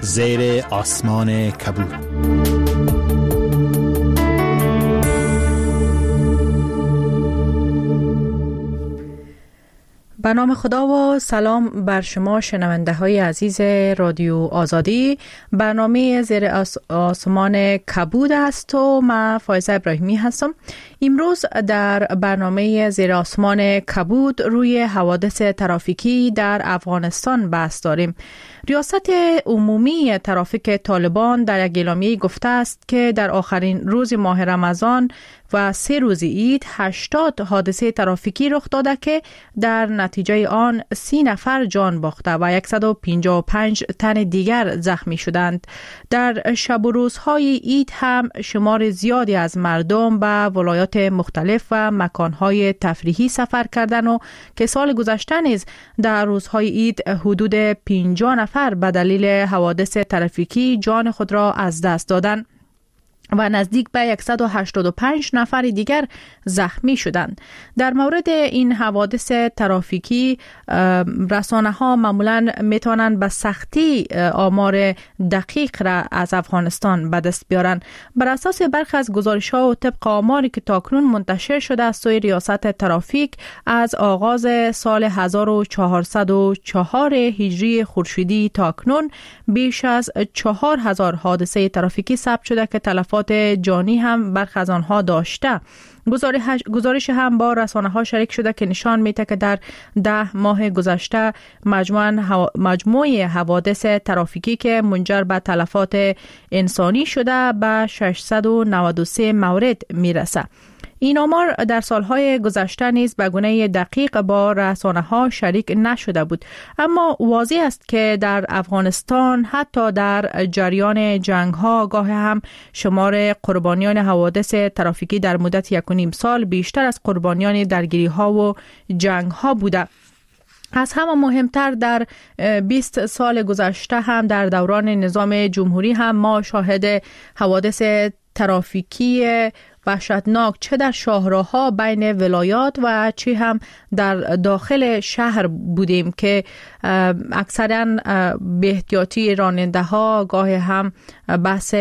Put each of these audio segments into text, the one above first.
زیر آسمان کبود. به نام خدا و سلام بر شما شنونده های عزیز رادیو آزادی. برنامه زیر آسمان کبود است و من فایزه ابراهیمی هستم. امروز در برنامه زیر آسمان کبود روی حوادث ترافیکی در افغانستان بحث داریم. ریاست عمومی ترافیک طالبان در یک اعلامیه گفته است که در آخرین روز ماه رمضان و 3 روز عید 80 حادثه ترافیکی رخ داده که در نتیجه آن 30 نفر جان باخته و 155 تن دیگر زخمی شدند. در شب و روزهای عید هم شمار زیادی از مردم به ولایات مختلف و مکانهای تفریحی سفر کردند و که سال گذشته نیز در روزهای عید حدود 50 نفر به دلیل حوادث ترافیکی جان خود را از دست دادند و نزدیک به 185 نفر دیگر زخمی شدند. در مورد این حوادث ترافیکی رسانه ها معمولاً میتونن به سختی آمار دقیق را از افغانستان به دست بیارن. بر اساس برخی از گزارش ها و طبق آماری که تاکنون منتشر شده از سوی ریاست ترافیک، از آغاز سال 1404 هجری خورشیدی تاکنون بیش از 4000 حادثه ترافیکی ثبت شده که تلفات جانی هم برخی از آنها داشته. گزارش هم با رسانه ها شریک شده که نشان میده که در 10 ماه گذشته مجموع حوادث ترافیکی که منجر به تلفات انسانی شده به 693 مورد میرسه. این آمار در سالهای گذشته نیز به گونه دقیق با رسانه ها شریک نشده بود، اما واضح است که در افغانستان حتی در جریان جنگ ها گاه هم شمار قربانیان حوادث ترافیکی در مدت 1.5 سال بیشتر از قربانیان درگیری ها و جنگ ها بوده. از همه مهمتر در 20 سال گذشته هم در دوران نظام جمهوری هم ما شاهد حوادث ترافیکی وحشتناک چه در شاهراه‌ها بین ولایات و چه هم در داخل شهر بودیم که اکثرا به احتیاطی راننده ها گاه هم بحث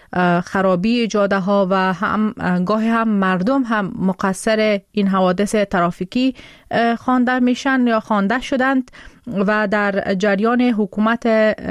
خرابی جاده ها و هم گاه هم مردم هم مقصر این حوادث ترافیکی خوانده میشن یا خوانده شدند و در جریان حکومت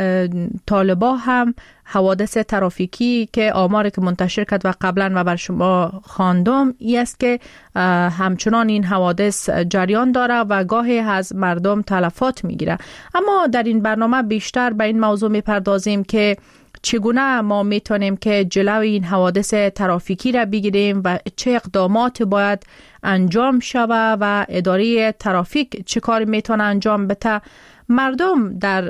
طالبان هم حوادث ترافیکی که آماری که منتشر کرد و قبلا و بر شما خواندم این است که همچنان این حوادث جریان داره و گاهی از مردم تلفات میگیره. اما در این برنامه بیشتر به این موضوع میپردازیم که چگونه ما میتونیم که جلوی این حوادث ترافیکی را بگیریم و چه اقدامات باید انجام شود و اداره ترافیک چه کار میتونه انجام بده، مردم در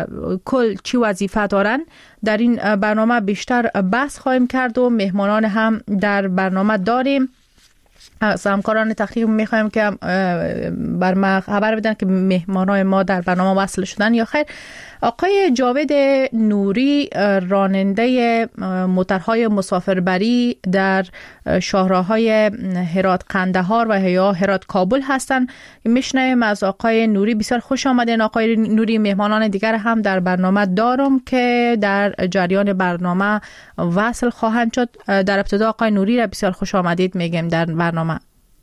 کل چی وظیفه دارن. در این برنامه بیشتر بحث خواهیم کرد و مهمانان هم در برنامه داریم. از همکاران تحقیق میخوایم که بر ما خبر بدن که مهمانان ما در برنامه وصل شدن یا خیر. آقای جاوید نوری راننده موترهای مسافربری در شاهراهای هرات قندهار و یا هرات کابل هستند. میشنویم از آقای نوری. بسیار خوش آمدین آقای نوری. مهمانان دیگر هم در برنامه دارم که در جریان برنامه وصل خواهند شد. در ابتدا آقای نوری را بسیار خوش آمدید میگم در برنامه.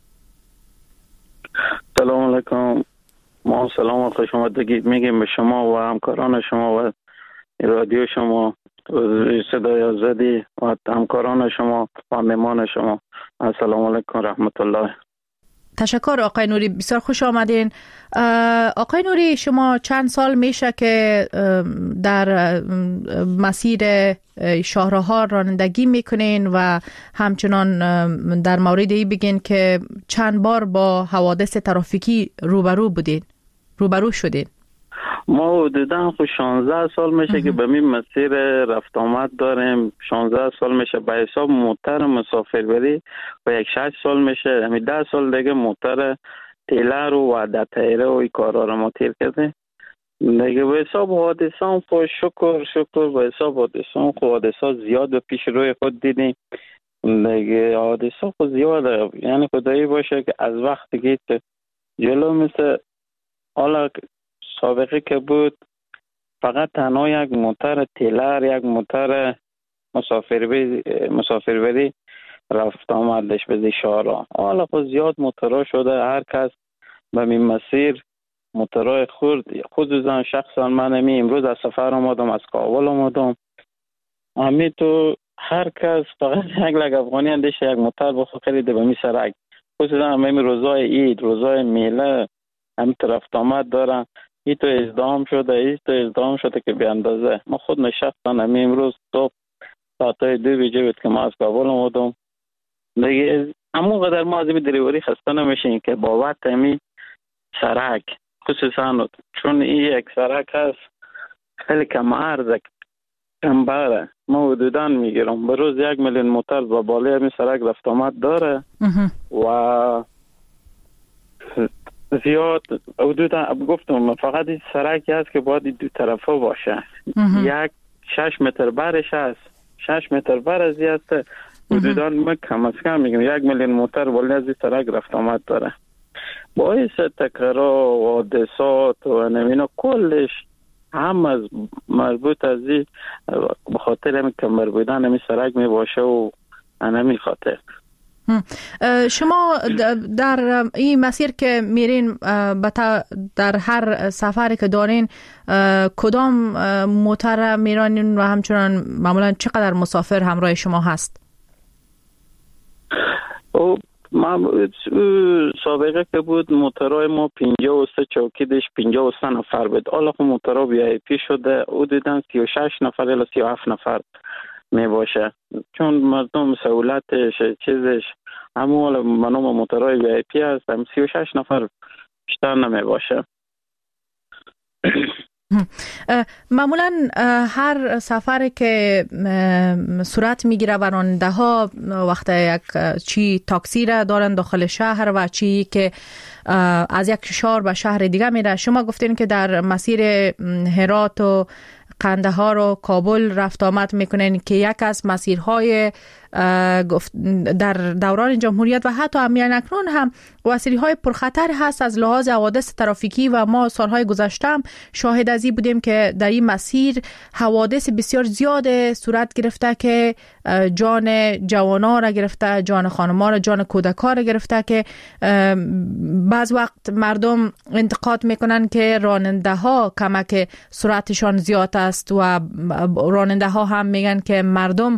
سلام علیکم. ما سلام و خوش آمدگی میگیم به شما و همکاران شما و رادیو شما صدای آزادی و همکاران شما و مهمان شما. السلام علیکم رحمت الله. تشکر آقای نوری، بسیار خوش آمدین. آقای نوری، شما چند سال میشه که در مسیر شاهراها رانندگی میکنین و همچنان در مورد این بگین که چند بار با حوادث ترافیکی روبرو شدین؟ ما حدودا 16 سال میشه که به این مسیر رفت آمد داریم. 16 سال میشه به حساب موتر مسافربری و 6 سال میشه، همین 10 سال دیگه موتر تیلر و عدد تیره و این کارا رو ما تیر کردیم دیگه. به حساب حادثان خود شکر به حساب حادثان زیاد به پیش روی خود دیدیم دیگه. حادثان خود زیاده، یعنی خدایی باشه که از وقتی که جلو مثل حالا سابقه که بود فقط تنها یک موتر تیلر، یک موتر مسافربری رفت آمدش به شهرها. حالا خود زیاد موترها شده، هر کس به این مسیر موترهای خصوصا شخصا من امروز از سفر آمدم، از کابل آمدم، همین تو هر کس فقط یک لگ افغانی اندیشه یک موتر بخواه خریده به می سرک، خصوصا همین روزای عید، روزای میله هم رفت آمد دارن. این تو ازدهام شده که به اندازه. ما خود نشستن همین امروز صبح ساعتای 2 بجه بود که ما از کابل آمدم دیگه. اما قدر ما از این دریوری خسته نمیشیم که با وقت همین سرک، خصوصا چون این یک سرک هست خیلی کم عرض کم بره، ما حدودا میگیرم به روز 1 میلیون موتر با بالای همین سرک رفت آمد داره و زیاد حدودا گفتم فقط این سرکی هست که باید دو طرفه باشه. یک 6 متر برش هست، 6 متر بر از هست حدودا ما کم از کم میگم 1 میلیون موتر بالای از این سرک رفت آمد داره. باعث تکرار و حادثات و نمینا کلش هم از مربوط از این به خاطر همین کمر بودن همین سرک می باشه و همین خاطر. شما در این مسیر که میرین در هر سفری که دارین کدام موتر میرانین و همچنان معمولا چقدر مسافر همراه شما هست؟ سابقه که بود موترهای ما 53 چوکی داشت، 53 نفر بود. حالا خب موترها وی آی پی شده او دیدن 36 نفر یا 37 نفر می باشه، چون مردم سهولتش چیزش همون حالا منوم موترهای وی آی پی هست، هم 36 نفر بیشتر نمی باشه. معمولا هر سفر که صورت میگیره و راننده ها وقت یک چی تاکسی را دارن داخل شهر و چی که از یک شهر به شهر دیگه میره، شما گفتین که در مسیر هرات و قندهار و کابل رفت آمد میکنین که یک از مسیرهای در دوران جمهوریت و حتی همین اکنون هم مسیرهای پرخطر هست از لحاظ حوادث ترافیکی و ما سالهای گذشته هم شاهد از این بودیم که در این مسیر حوادث بسیار زیاد صورت گرفته که جان جوانا را گرفته، جان خانم‌ها را، جان کودک‌ها را گرفته که بعض وقت مردم انتقاد میکنن که راننده ها کمک سرعتشان زیاد است و راننده ها هم میگن که مردم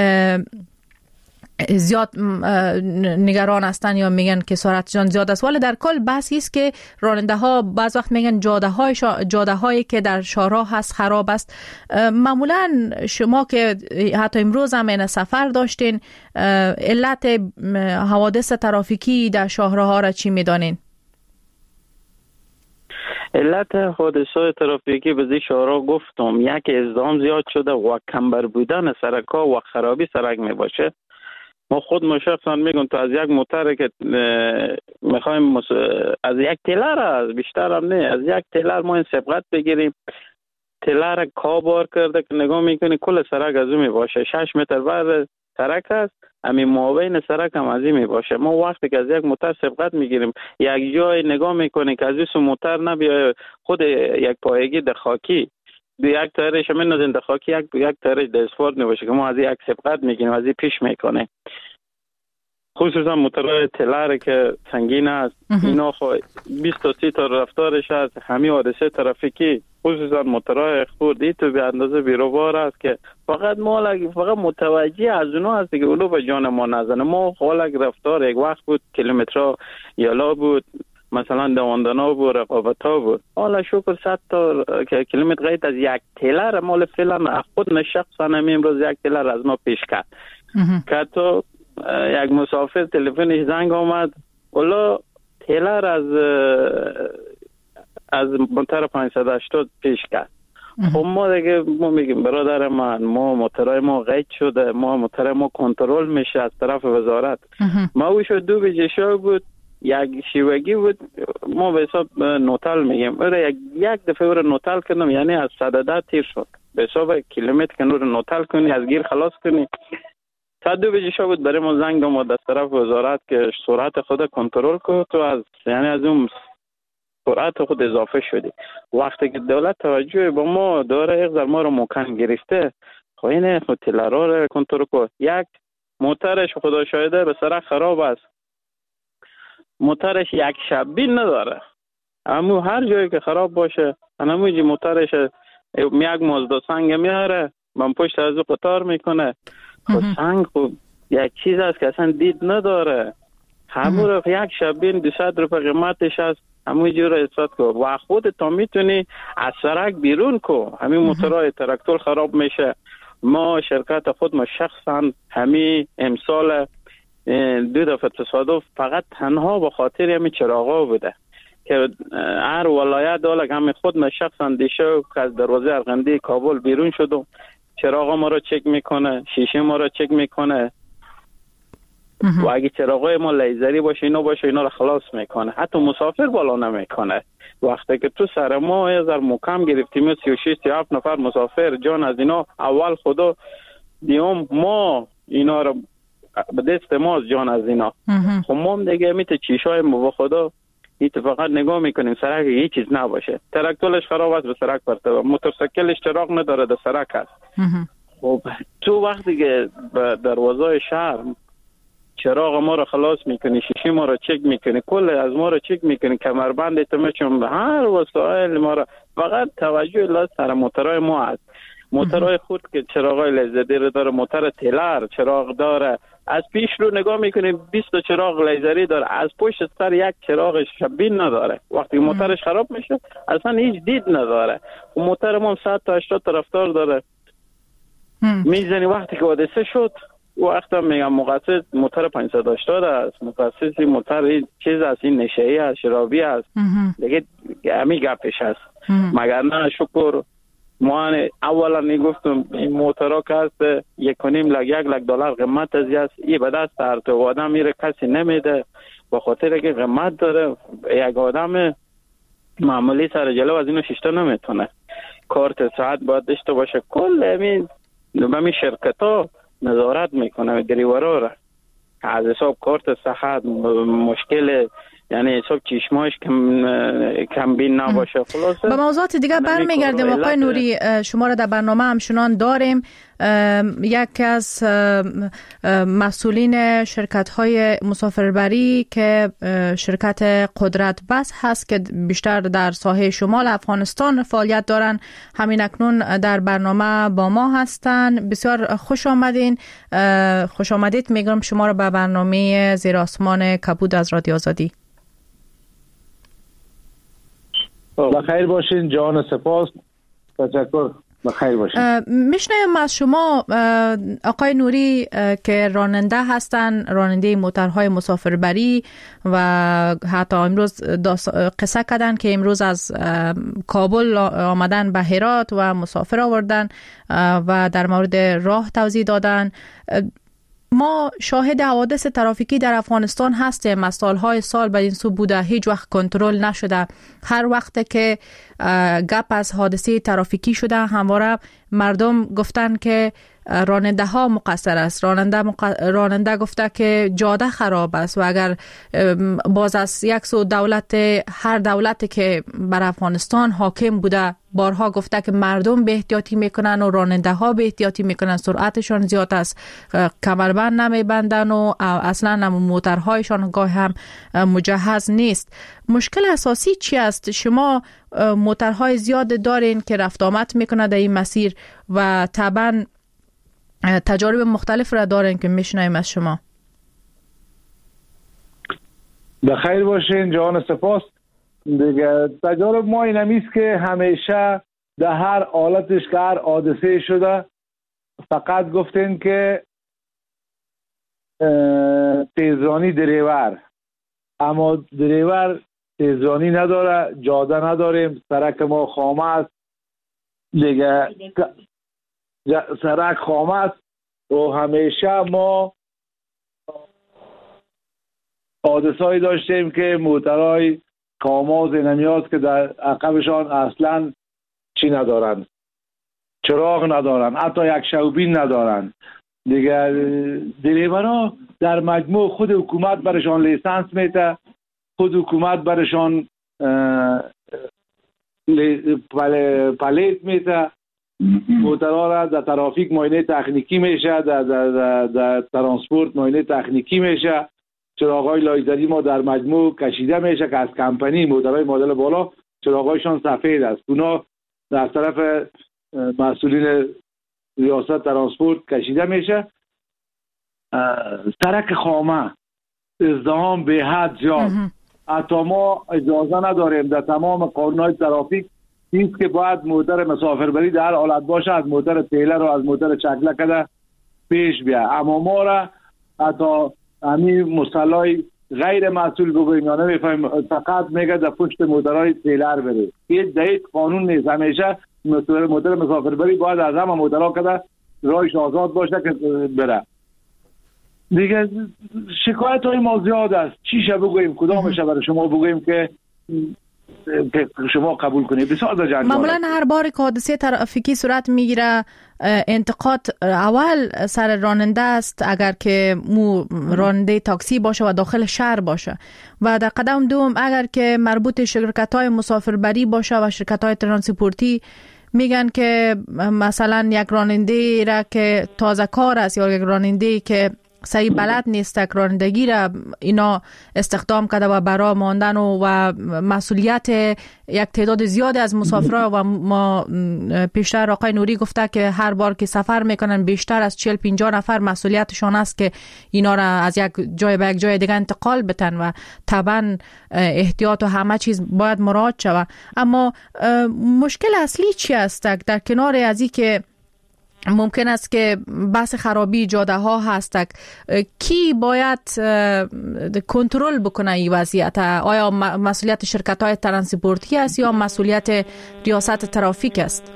زیاد نگران هستن یا میگن که سرعتشان زیاد است، ولی در کل بحثی است که راننده ها بعض وقت میگن جاده هایی که در شهرها هست خراب است. معمولا شما که حتی امروز هم این سفر داشتین علت حوادث ترافیکی در شهرها را چی میدانین؟ علت حادثات ترافیکی به زی شهرها گفتم، یک ازدحام زیاد شده و کمبر بودن سرک‌ها و خرابی سرک می باشه. ما خود شخصا میگم تو از یک موتر که میخوایم از یک تیلر از بیشتر هم نه، از یک تیلر ما این سبقت بگیریم، تیلر کابار کرده که نگاه میکنی کل سرک از اون می باشه، 6 متر بر سرک است، همین مابین سرک هم از این می باشه. ما وقتی که از یک موتر سبقت میگیریم یک جای نگاه میکنی که از این موتر نبیای خود یک پایگی در خاکی یک تایرش همین نزدن در خاکی یک تایرش در اسفالت نباشه که ما از یک سبقت میگیریم از این پیش میکنه. خصوصا موترهای تلر که سنگین است اینا 20 تا 30 تا رفتارش هست، همین حادثه ترافیکی خصوصا موترهای خردی تو به اندازه بیروبار است که فقط متوجه از اونها هست که اولو به جان ما نزنه. ما خالق رفتار یک وقت بود کیلومترها یالا بود، مثلا دواندنا بود، رقابتا بود، حالا شکر 100 تا کیلومتر غیر از یک تیلر مال فعلا خود نشخصا همین امروز یک تیلر از ما پیش کرد که تو یک مسافر تلفنش زنگ آمد اولا تیلر از موتر 580 پیش کرد. خب ما دیگه ما میگیم برادر من، ما موترهای ما قید شده، ما موتر ما کنترل میشه از طرف وزارت. ما او شد 2 بجه شو بود، یک شیوگی بود، ما به حساب نوتال میگیم یک دفعه رو نوتال کردم، یعنی از 110 تیر شد به حساب کیلومتر که رو نوتال کنی از گیر خلاص کنی. 2 بجه شو بود برای ما زنگ آمد از طرف وزارت که سرعت خود کنترل کنه تو از یعنی از اون سرعت خود اضافه شدی. وقتی که دولت توجه به ما داره یک ما رو مکان گرفته، خب این تلرا رو کنترل کن. یک موترش خدا شاهده به سرک خراب است، موترش یک شبین نداره، اما هر جایی که خراب باشه همونجی موترش یک مازدا سنگ میاره من پشت از قطار میکنه. خب سنگ خب یک چیز است که اصلا دید نداره، همون رو یک شبین 200 روپه قیمتش است، همون جور حساب کن و خود تا میتونی از سرک بیرون کو. همین موترهای تراکتور خراب میشه. ما شرکت خود ما شخصا همین امسال 2 دفعه تصادف فقط تنها به خاطر همین چراغا بوده که هر ولایت داره همین خود ما شخصا دیشب که از دروازه ارغندی کابل بیرون شدم، چراغا ما رو چک میکنه، شیشه ما رو چک میکنه و اگه چراغای ما لیزری باشه اینا رو خلاص میکنه. حتی مسافر بالا نمیکنه. وقتی که تو سر ما از مکم گرفتیم 36-37 نفر مسافر جان از اینا اول خدا دیوم ما اینا رو به دست ما جان از اینا. خب ما دیگه میته چیشای ما خدا ایت فقط نگاه میکنیم سرک هیچ چیز نباشه، تراکتورش خراب است به سرک پرتاب، موتورسیکلش چراغ نداره در سرک است. خب تو وقتی که به دروازه شهر چراغ ما رو خلاص میکنی، شیشه ما رو چک میکنی، کل از ما رو چک میکنی، کمربند تمچون هر وسایل ما رو، فقط توجه لازم سر موترهای ما است. موترهای خود که چراغای لیزری رو داره، موتر تیلر چراغ داره، از پیش رو نگاه میکنی 20 چراغ لیزری داره، از پشت سر یک چراغ شبین نداره. وقتی موترش خراب میشه اصلا هیچ دید نداره. و موتر ما 100 تا 80 طرفدار داره. میزنی وقتی که حادثه شد وقتا میگم مقصد موتر 580 است، مقصد موتر این چیز است، این نشه‌ای است، شرابی است، دیگه همین گپش است. مگر نه شکر ما اولا میگفتم این موترها که هست 1.5 لک $1 قیمت از است، این به دست هر تو آدم میره کسی نمیده به خاطر که قیمت داره. یک آدم معمولی سر جلو از اینو شیشتا نمیتونه. کارت ساعت باید داشته باشه. کل همین شرکت ها نظارت میکنه دریورا را از حساب کارت صحت مشکل، یعنی حساب چشماش کم بین نباشه. خلاصه به موضوعات دیگه برمیگردیم. آقای نوری شما را در برنامه همچنان داریم. یکی از مسئولین شرکت های مسافربری که شرکت قدرت بس هست که بیشتر در ساحه شمال افغانستان فعالیت دارن، همین اکنون در برنامه با ما هستن. بسیار خوش آمدین. خوش آمدید میگم شما را به برنامه زیر آسمان کبود از رادیو آزادی. بخیر باشین جان، سپاس، تشکر، بخیر باشین. میشنویم از شما آقای نوری که راننده هستن، راننده موترهای مسافربری و حتی امروز قصه کردن که امروز از کابل آمدن به هرات و مسافر آوردن و در مورد راه توضیح دادن. ما شاهد حوادث ترافیکی در افغانستان هستیم، از سالهای سال به این سو بوده، هیچ وقت کنترل نشده. هر وقت که گپ از حادثه ترافیکی شده همواره مردم گفتن که راننده ها مقصر است. راننده گفته که جاده خراب است و اگر باز از یک سو هر دولتی که بر افغانستان حاکم بوده بارها گفته که مردم به احتیاطی میکنن و راننده ها به احتیاطی میکنن، سرعتشان زیاد است، کمربند نمیبندن و اصلا هم موترهایشان گاه هم مجهز نیست. مشکل اساسی چی است؟ شما موترهای زیاد دارین که رفت آمد میکنه در این مسیر و طبعا تجارب مختلف را دارین که میشنویم از شما. بخیر باشین جان، سپاس. دیگه تجارب ما این همیست که همیشه در هر حالتش که هر حادثه شده فقط گفتین که تیزرانی دریور، اما دریور تیزرانی نداره، جاده نداریم، سرک ما خامه است، دیگه سرک خامه است و همیشه ما حادثه‌ای داشتیم که موترهای کاماز نمیاد که در عقبشان اصلا چی ندارن، چراغ ندارن، حتی یک شوبین ندارن. دیگه دریورها در مجموع خود حکومت برشان لیسانس میده، خود حکومت برشان پلیت میته، موترها را در ترافیک معاینه تکنیکی میشه، در ترانسپورت معاینه تکنیکی میشه. چراغ‌های لایزری ما در مجموع کشیده میشه که از کمپانی موترهای مدل بالا چراغ‌هایشان سفید است. اونا در طرف مسئولین ریاست ترانسپورت کشیده میشه. سرک خامه ازدحام به حد زیاد، حتی ما اجازه نداریم در تمام قانون‌های ترافیک نیست که باید موتر مسافربری در حالت باشه از موتر تیلر و از موتر چکله کده پیش بیا. اما ما را حتی همین مصطلح غیر مسئول بگویم یا نمیفهمیم، فقط میگه در پشت موترهای تیلر بره. هیچ دهیت قانون نیست. همیشه موتر مسافربری باید از همه موترها کده راهش آزاد باشه که بره. دیگه شکایت های ما زیاد است. چیشه بگویم؟ کدامشه برای شما بگویم که شما قبول کنید؟ بسیار در جنجال. معمولا هر بار که حادثه ترافیکی صورت میگیره انتقاد اول سر راننده است، اگر که راننده تاکسی باشه و داخل شهر باشه، و در قدم دوم اگر که مربوط شرکت های مسافربری باشه و شرکت های ترانسپورتی، میگن که مثلا یک راننده را که تازه کار است یا یک راننده که صحیح بلد نیست رانندگی را اینا استخدام کرده و برای ماندن و مسئولیت یک تعداد زیاد از مسافرها. و ما پیشتر آقای نوری گفته که هر بار که سفر میکنن بیشتر از 40-50 نفر مسئولیتشان است که اینا را از یک جای به یک جای دیگه انتقال بتن و طبعا احتیاط و همه چیز باید مراعات شود. اما مشکل اصلی چی است در کنار از این که ممکن است که بحث خرابی جاده ها هست، کی باید کنترل بکنه این وضعیت؟ آیا مسئولیت شرکت های ترانسپورتی است یا مسئولیت ریاست ترافیک است؟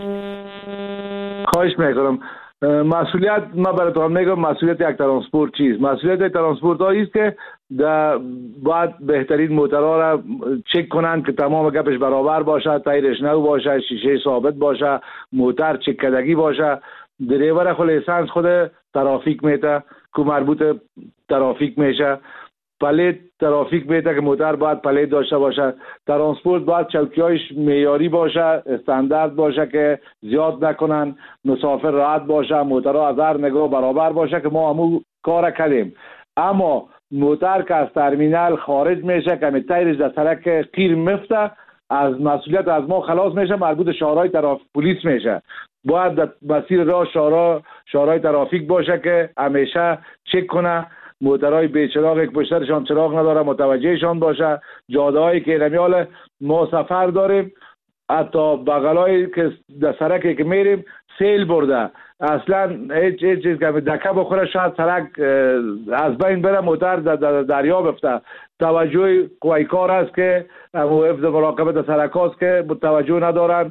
خواهش میکنم. مسئولیت ما براتون میگم مسئولیت یک ترانسپورت چیست؟ مسئولیت ترانسپورت هایی است که باید بهترین موترها را چک کنند که تمام گپش برابر باشه، تایرش نو باشه، شیشه ثابت باشه، موتر چک کدگی باشه. دریور خود لیسانس خود ترافیک میته که مربوط ترافیک میشه. پلیت ترافیک میته که موتر باید پلیت داشته باشه. ترانسپورت باید چوکی‌هایش معیاری باشه، استاندارد باشه که زیاد نکنن، مسافر راحت باشه، موترها از هر نگاه برابر باشه که ما همون کار کردیم. اما موتر که از ترمینال خارج میشه که تایرش در سرک قیر مفته، از مسئولیت از ما خلاص میشه، مربوط شهرهای ترافیک پلیس میشه. باید در مسیر راه شهرهای ترافیک باشه که همیشه چک کنه موترهای بیچراغ که پشترشان چراغ نداره متوجهشان باشه. جاده‌هایی که نمیاله ما سفر داریم، حتی بغلایی که در سرکی که میریم سیل برده، اصلا هیچ چیز که دکه بخوره شاید سرک از بین بره، موتر در دریا بفته. توجه قوی کار است که حفظ مراقبت در سرک هاست که توجه ندارن.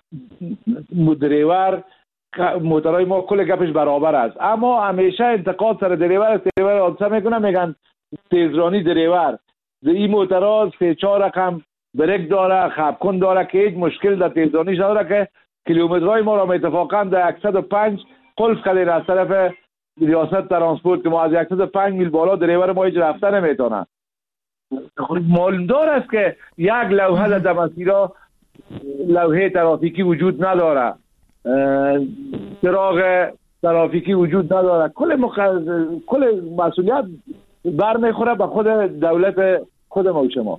دریور موترهای ما کل گپش برابر است، اما همیشه انتقاد سر دریور حادثه میکنه، میگن تیزرانی دریور. این موترها 3-4 رقم بریک داره، خبکن داره که هیچ مشکل در تیزرانیش نداره که کیلومترهای ما را اتفاقا در 105 قلف کردیم از طرف ریاست ترانسپورت که ما از 105 میل بالا دریور ما هیچ رفته نمیتونه. معلومدار است که یک لوحه در مسیرها لوحه ترافیکی وجود نداره، چراغ ترافیکی وجود نداره. کل مسئولیت برمیخوره به خود دولت خود ما و شما.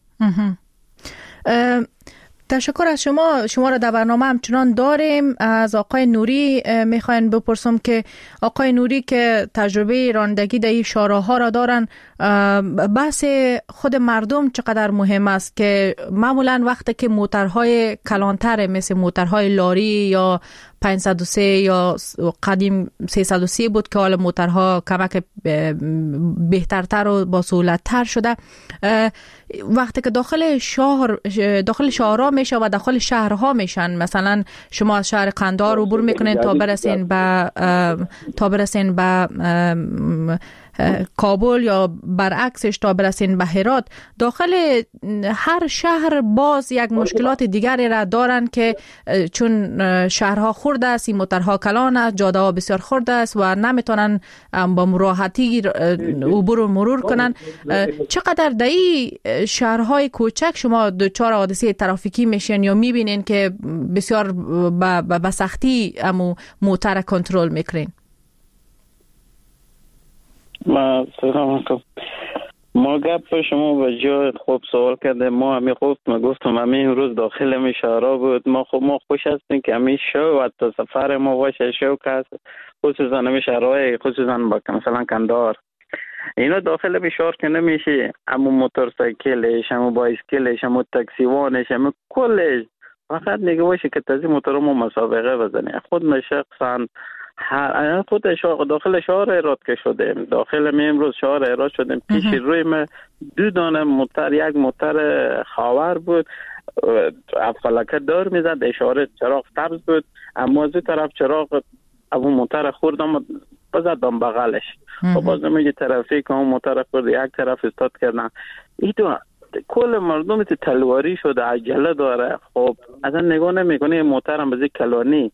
تشکر از شما را در برنامه همچنان داریم. از آقای نوری میخواین بپرسم که آقای نوری که تجربه رانندگی در این شاهراها را دارن، بحث خود مردم چقدر مهم است که معمولا وقتی که موترهای کلانتر مثل موترهای لاری یا 503 یا قدیم 330 بود که حالا موترها کمک بهترتر و با سهولت‌تر شده، وقتی که داخل شهرها میشه و داخل شهرها میشن، مثلا شما از شهر قندهار عبور میکنین تا برسین به کابل یا برعکسش تا برسین به هرات، داخل هر شهر باز یک مشکلات دیگری را دارن که چون شهرها خرد است، این موترها کلان است، جاده ها بسیار خرد است و نمیتونن با راحتی عبور و مرور کنن. چقدر در این شهرهای کوچک شما دچار حادثه ترافیکی میشین یا میبینین که بسیار به سختی موتر کنترل میکنین؟ سلام علیکم. ما گپ شما به جای خوب سوال کرده. ما همی خوب ما گفتم همین روز داخل می شهرها بود. ما خوش هستیم که همین شو و تا سفر ما باشه شو کس، خصوصا همین شهرهای خصوصا با مثلا کندار اینا داخل می شهر که نمیشه. اما موتورسایکلش، اما بایسکلش، اما تاکسیوانش، اما کلش فقط میگه باشه که تازی موتور ما مسابقه بزنه. خود من شخصا خود داخل شهر هرات که شدیم، داخل می امروز شهر هرات شدیم، پیش روی ما 2 دانه موتر، یک موتر خاور بود فلکه دار میزد، اشاره چراغ سبز بود، اما از طرف چراغ اون موتر خوردم بزدم بغلش و باز نمیگه ترافیک اون موتر خورد یک طرف استاد کردن. این تو کل مردم تلواری شده، عجله داره. خب اصلا نگاه نمیکنه موتر هم بزی کلانی،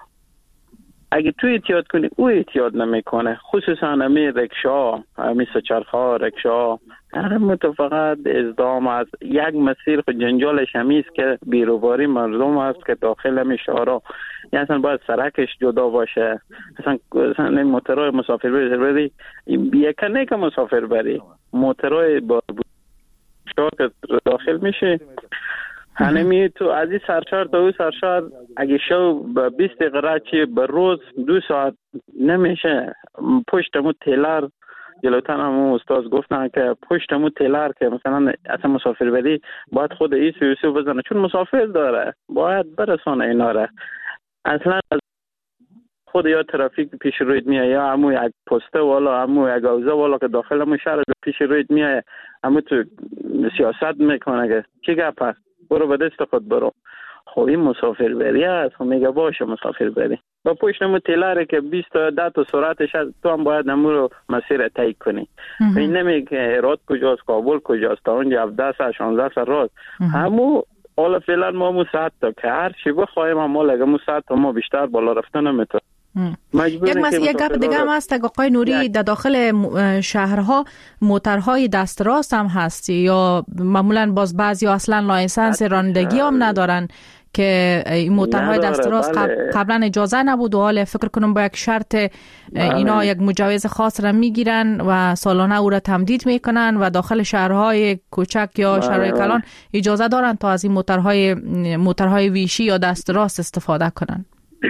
اگه تو احتیاط کنی او احتیاط نمیکنه. خصوصا همی رکشا، همی سه‌چرخا رکشا، هر فقط ازدام است. یک مسیر خود جنجالش همیست که بیروباری مردم است که داخل همی شهرها، یعنی اصلا باید سرکش جدا باشه. اصلا موترهای مسافر بری یکنه که مسافر بری موترهای با شاک داخل میشه. هنمی تو از این سرشار تا او سرشار اگه شو به 20 دقیقه چی به روز 2 ساعت نمیشه. پشتمو تیلر جلوتر هم استاد گفتن که پشتمو تیلر که مثلا اصلا مسافر بری باید خود ایسو بزنه، چون مسافر داره باید برسانه اینا را. اصلا خود یا ترافیک پیش روید میای یا همون یک پسته والا همون یک اوزه والا که داخل همون شهر پیش روید میای همون تو سیاست میکنه که چی گپ هست، برو به دست خود برو. خب این مسافر بری است. خب میگه باشه مسافر بری و پشت نمو تیلره که 20 تا 10 تا سرعتش هست، تو هم باید نمو رو مسیر طی کنی. این نمیگه هرات کجاست کابل کجاست تا اونجا 17 ساعت 16 ساعت راست همو. حالا فعلا ما مو ساعت تا که هر چی بخوایم ما لگه مو ساعت تا ما بیشتر بالا رفتن نمیتونیم. یک گپ دیگه هم هست آقای نوری، در داخل شهرها موترهای دستراست هم هست یا معمولا باز بعضی اصلا لایسنس رانندگی هم ندارن که این موترهای دستراست قبلا اجازه نبود و حالا فکر کنم با یک شرط اینا یک مجوز خاص را میگیرن و سالانه او را تمدید میکنن و داخل شهرهای کوچک یا شهرهای کلان اجازه دارن تا از این موترهای ویشی یا دستراست استفاده کنن.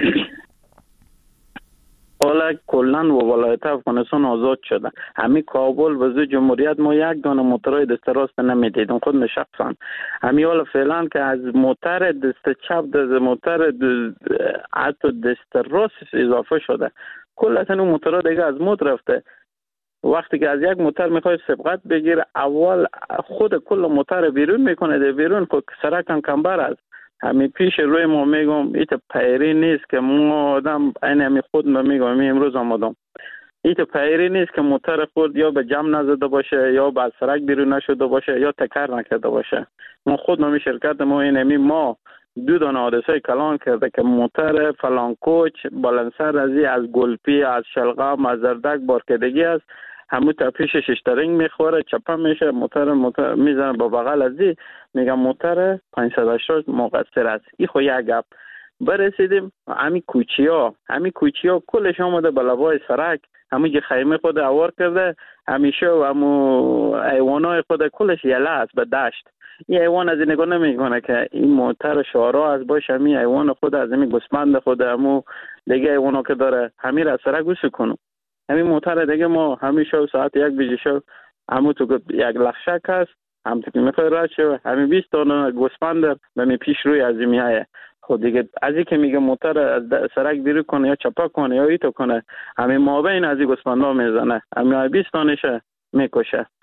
حالا کلن و ولایت افغانستان آزاد شده. همین کابل و زو جمهوریت ما یک دانه موترهای دست راست نمیدیدم خود شخصا. همین حالا فعلا که از موتر دست چپ از موتر حتی دست راست اضافه شده. کل اصلا اون موترها دیگه از مد رفته. وقتی که از یک موتر میخوای سبقت بگیره اول خود کل موتر بیرون میکنه، ده بیرون که سرکم کمبر است. همین پیش روی ما میگم ایت پیری نیست که ما آدم این همی خود ما میگم می امروز آمدم ایت پیری نیست که موتر خود یا به جمع نزده باشه یا به سرک بیرون نشده باشه یا تکر نکرده باشه. ما خود ما شرکت ما این همی ما 2 دانه حادثه کلان کرده که موتر فلان کوچ بلندسر از گلپی از شلغم از زردک بارکدگی است، همون تا پیش ششترینگ میخوره چپا میشه موتر میزنه با بغل ازی میگم موتر 580 مقصر است. این خو یک گپ. برسیدیم همین کوچیا کلش آمده به لبای سرک، همون که خیمه خود اوار کرده همیشه و همون ایوانای خود کلش یله است به دشت. این ایوان از این نگاه نمیکنه که این موتر شارا از باشه، همین ایوان خود از همین گسمند خود همون دیگه ایوانا که داره همین را سرک گوشه کنو. همین موتر دیگه ما همیشه ساعت 1 بجه شو همون تو یک لخشک هست هم تو میخوای رد شو همین 20 تا گسمند به پیش روی از میایه. خود دیگه از این که میگه موتر از سرک بیرون کنه یا چپا کنه یا ایتو کنه همین مابین از این گسمندا میزنه همین 20 تا نشه میکشه.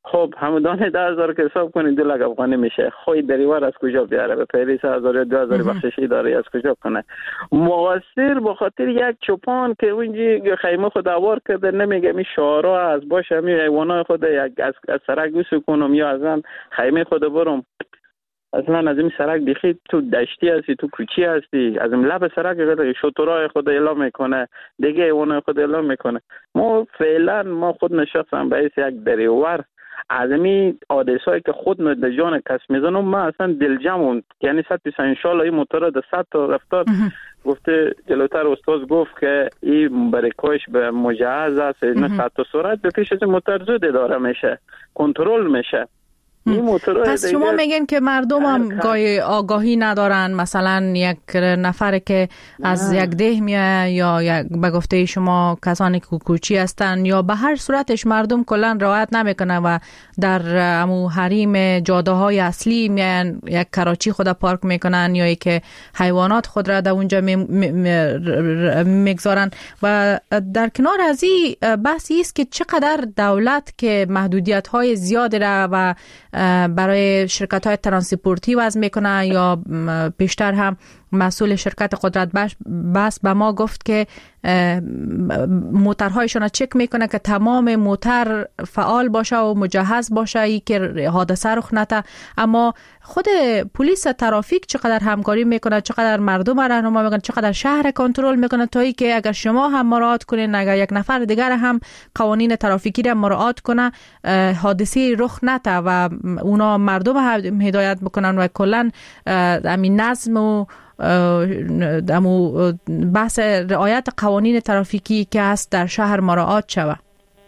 خب همودانه 10,000 که حساب کنید 2 لک افغانی میشه. خوی دریور از کجا بیاره؟ به پیری 3,000 یا 2,000 بخششی داره از کجا کنه؟ مقصر به خاطر یک چوپان که اونجا خیمه خود آوار کرده نمیگه می شعارا از باشه می حیوانات خود یک از سرک بسو کنم یا از خیمه خود برم. اصلا از این سرک بیخی تو دشتی هستی، تو کوچی هستی، از این لب سرک شطورای خود اعلام میکنه، دیگه حیوانات خود اعلام میکنه. ما فعلا ما خود نشستم به یک دریور از این حادثه‌ای که خود به جان کس میزنم ما اصلا دلجمون، یعنی 100% ان شاء الله این موتور ده 100 تا رفتار گفته جلوتر استاد گفت که این بریکاش به مجهز است، نه 100 تا سرعت به پیش از موتور زود اداره میشه، کنترل میشه. پس شما میگن که مردم هم آگاهی ندارن، مثلا یک نفر که از یک ده میاد یا یک به گفته شما کسانی که کوچی هستن یا به هر صورتش مردم کلا رعایت نمیکنه و در امو حریم جاده های اصلی میان یک کراچی خود پارک میکنن یا که حیوانات خود را در اونجا میگذارن. و در کنار از این بحثی است که چقدر دولت که محدودیت های زیاد را و برای شرکت های ترانسپورتی وضع میکنه یا پیشتر هم مسئول شرکت قدرت بس به ما گفت که موترهایشون چک میکنه که تمام موتر فعال باشه و مجهز باشه ای که حادثه رخ نده. اما خود پلیس ترافیک چقدر همکاری میکنه، چقدر مردم راهنمایی میکنه، چقدر شهر کنترل میکنه تا ای که اگر شما هم مراعات کنین، اگر یک نفر دیگر هم قوانین ترافیکی را مراعات کنه حادثه رخ نده و اونا مردم هم هدایت میکنن و کلا همین نظم و بحث رعایت قوانین ترافیکی که هست در شهر مراعات شود.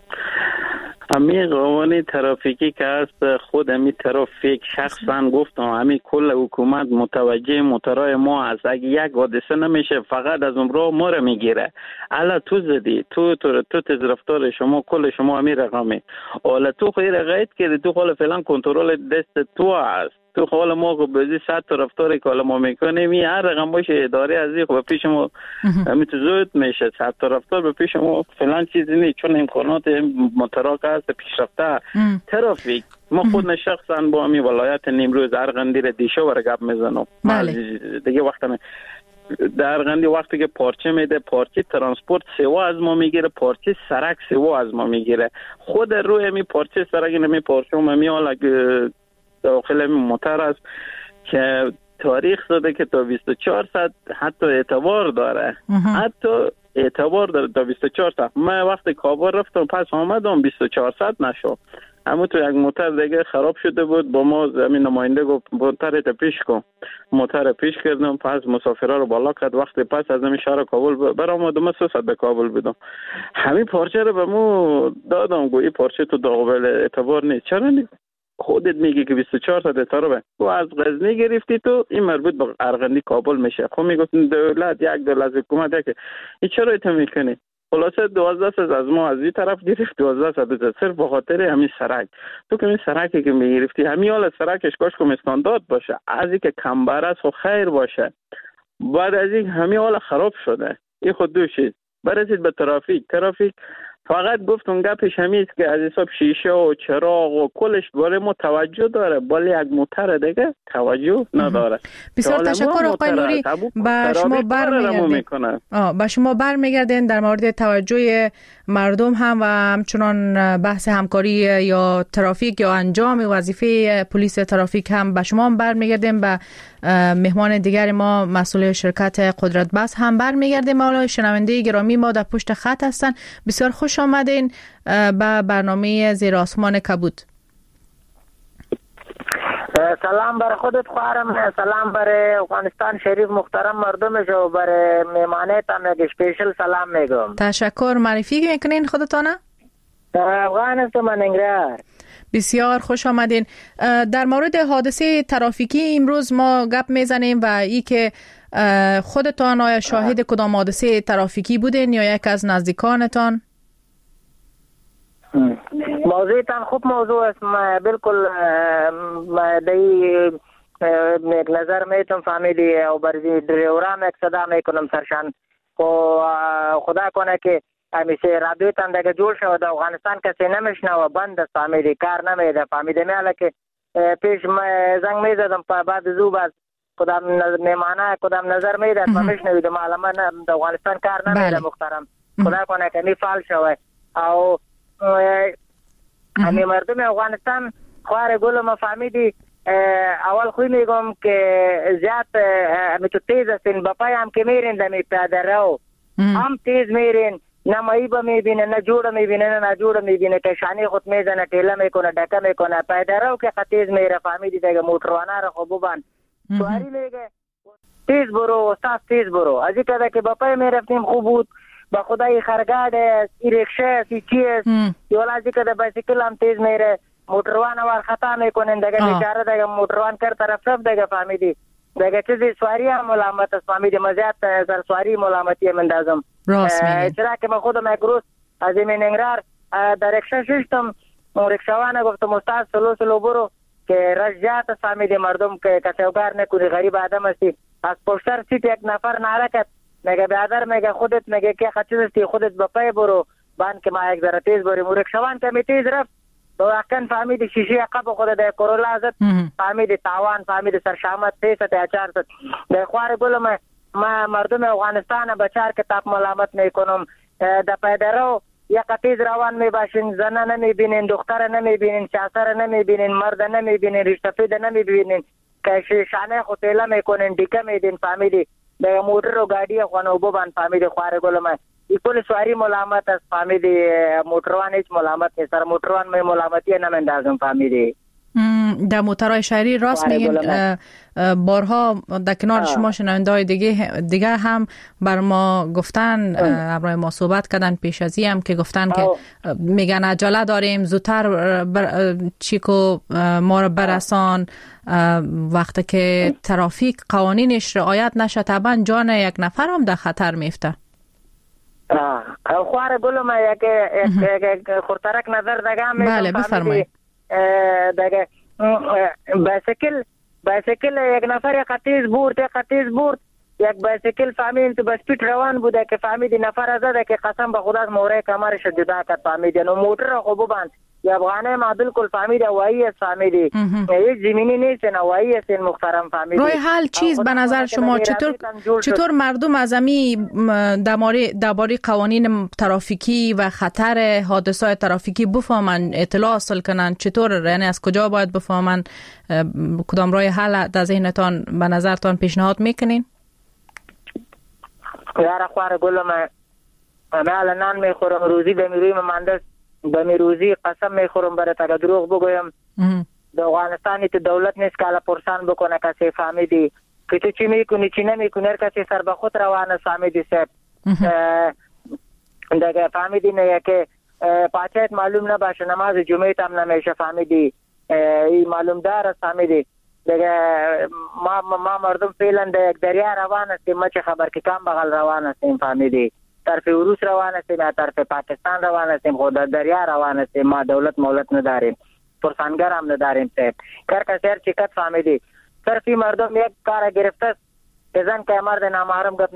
همین قوانین ترافیکی که هست خود همین ترافیک شخصا گفتم همین کل حکومت متوجه موترهای ما هست. اگه یک حادثه نمیشه فقط از اون راه ما رو میگیره. الا تو زدی تو تز رفتار شما کل شما همین رقمی الا تو خیلی رقایت کردی، تو خاله فعلا کنترل دست تو هست. تو حالا ما خب بزی 100 تا رفتاری که حالا ما میکنیم هر رقم باشه اداره از این خب پیش ما میتوزود میشه 100 تا رفتار به پیش ما فلان چیزی نیست، چون امکانات متراک هست پیشرفته ترافیک. ما خود شخصا با همین ولایت نیمروز ارغندی را دیشو ور گپ میزنم دیگه وقت در ارغندی وقتی که پارچه میده پارچه ترانسپورت سوا از ما میگیره، پارچه سرک سوا از ما میگیره. خود روی می پارچه سرک نمی پارچه ما میال داخل موتر است که تاریخ داده که تا 24 ساعت حتی اعتبار داره، حتی اعتبار داره تا 24 ساعت. من وقتی کابل رفتم پس آمدم 24 ساعت نشد. اما تو یک موتر دیگه خراب شده بود، با ما زمین نماینده گفت موترت پیش کن. موتر پیش کردم، پس مسافرها رو بالا کرد. وقتی پس از همین شهر کابل برآمدم من 3 ساعت به کابل بودم. همین پارچه رو به مو دادم گویی پارچه تو قابل اعتبار نیست. چرا نیست؟ خودت میگی که 24 ساعت تاره تو از غزنی گرفتی تو این مربوط به ارغندی کابل میشه. خب میگفتن دولت یک دولت حکومت یک این چرا ایت میکنی؟ خلاصه 12 ساعت از ما از این طرف گرفت 12 ساعت صرف به خاطر همین سرک. تو که این سرکی که میگرفتی همین حال سرکش کاش کم استاندارد باشه، از این که کمبر است و خیر باشه. بعد از این همین حال خراب شده. این خود دو چیز. برسید به ترافیک فقط گفتم گپش همیست که از حساب شیشه و چراغ و کلش باره ما توجه داره، ولی یک موتر دیگه توجه نداره. بسیار تشکر آقای نوری. با شما برمیگردین در مورد توجه مردم هم و همچنان بحث همکاری یا ترافیک یا انجام وظیفه پلیس ترافیک هم به شما هم برمیگردیم. به مهمان دیگر ما مسئول شرکت قدرت بس هم برمیگردیم. حالا شنونده گرامی ما در پشت خط هستن. بسیار خوش آمدین به برنامه زیر آسمان کبود. سلام بر خودت خواهرم، سلام بر افغانستان شریف محترم مردمش و بر مهمانیتان یک اسپیشل سلام میگم. تشکر. معرفی میکنین خودتانه؟ افغانستان مننگرهار. بسیار خوش آمدین. در مورد حادثه ترافیکی امروز ما گپ میزنیم و ای که خودتان آیا شاهد کدام حادثه ترافیکی بودین یا یک از نزدیکانتان؟ موضوعتان خوب موضوع است. بالکل دی نظر میتونم فهمیدی و بر دریوران یک صدا میکنم سرشان. خدا کنه که همیشه رادیو تندگه جوړ شو د افغانستان کسی نمیشنوه بند است فهمیدی کار نمیده فهمیدی میاله که پیش زنگ میزدم بعد زو بعد کدام میمانه کدام نظر میداد میشنوید معلومه د افغانستان کار نمیده محترم خدا کنه که می فعال شوه او همین مردم افغانستان خوار گلم فهمیدی اول خوی میگم که زیاد همی تو تیز هستین بپای هم که میرین دمی پیاده رو هم تیز میرین نه مایبه میبینه نه جوڑه میبینه نه جوڑه میبینه که شانی خود میزنه تیله میکنه دکه میکنه پیاده رو که تیز میره فهمیدی دیگه موتروانه رو خوبان سواری میگه تیز برو استاد تیز برو از این که که بپای میرفتیم خوب بود با خدای خرگاد است ای رکشه است ای چی است یولا از این که بایسیکل هم تیز میره موتروان وار خطا میکنن دیگه بیچاره دیگه موتروان کر طرف رفت دیگه فهمیدی دیگه چیزی سواری هم ملامت است فهمیدی مزیاد سر سواری ملامتی مندازم چرا که من خودم یک روز از این ننگرار در رکشه ششتم رکشوانه گفتم استاد سلو برو که رجات فهمیدی مردم که کسیوگار نکنی غریب آدم هستی از پشتر سیت یک نفر نارکت میگه بیادر میگه خودت میگه که خچیزستی خودت بپای برو بان که ما یک ذره تیز بریم رکشوان که می تیز رفت تو اکن فهمیدی شیشه عقب خود د کورولا زد فهمیدی تاوان فهمیدی سرشامت 300 یا 400 د خوار گلم ما مردم افغانستان بچار که تاپ ملامت میکنم د پیدرو یا قطیز روان میباشین زنه نمیبینین دختر نمیبینین شاسر نمیبینین مرد نمیبینین رشتفید نمیبینین که شانه خوتیله میکنین دیگه میدین فهمیدی د موټر او گاډي خوانو وبان فهمیدي خوار ګلمه کل سواری ملامت است فهمیدی موتروان هیچ ملامت نیست سر موتروان می ملامتی نمیندازم فهمیدی در موترهای شهری راست میگین بارها در کنار شما شنونده‌های دیگه هم بر ما گفتن برای ما صحبت کردن پیش از هم که گفتن که میگن عجله داریم زودتر چیکو ما رو برسان وقتی که ترافیک قوانینش رعایت نشه طبعا جان یک نفر هم در خطر میفته خوار گلم یک خورترک نظر دگم بله بفرمایید دگه بایسیکل یک نفر قطیز برد یک بایسیکل فهمید تو بسپیت روان بوده که فهمیدی نفر زده که قسم به خدا موره کمرش جدا کرد فهمیدی نو موتر خوب بند یا افغانه ما بالکل فهمیدی هوایی است فهمیدی هیچ زمینی نیست هوایی است محترم فهمیدی روی حال چیز به نظر شما چطور مردم از امی درباره قوانین ترافیکی و خطر حادثات ترافیکی بفهمن اطلاع حاصل کنن چطور یعنی از کجا باید بفهمن کدام راه حل در ذهنتان به نظرتان پیشنهاد میکنین یاره خوار گلم من الان میخورم روزی به میروی مهندس به میروزی قسم میخورم برای تا دروغ بگویم در افغانستان تو دولت نیست که الان پرسان بکنه کسی فهمیدی که تو چی میکنی چی نمیکنی هر کسی سر به خود روانه فهمیدی سب دیگه فهمیدی نه که پاچایت معلوم نباشه نماز جمعه هم نمیشه فهمیدی این معلوم دار فهمیدی دیگه ما مردم فعلا در یک دریا روان هستیم ما چه خبر که کام بغل روان هستیم فهمیدی طرف روس روان هستیم یا طرف پاکستان روان هستیم خود دریا روان هستیم ما دولت مولت نداریم پرسانگر هم نداریم صاحب کار کسیر چکت فهمیدی صرفی مردم یک کار گرفته زن که مرد نامحرم گپ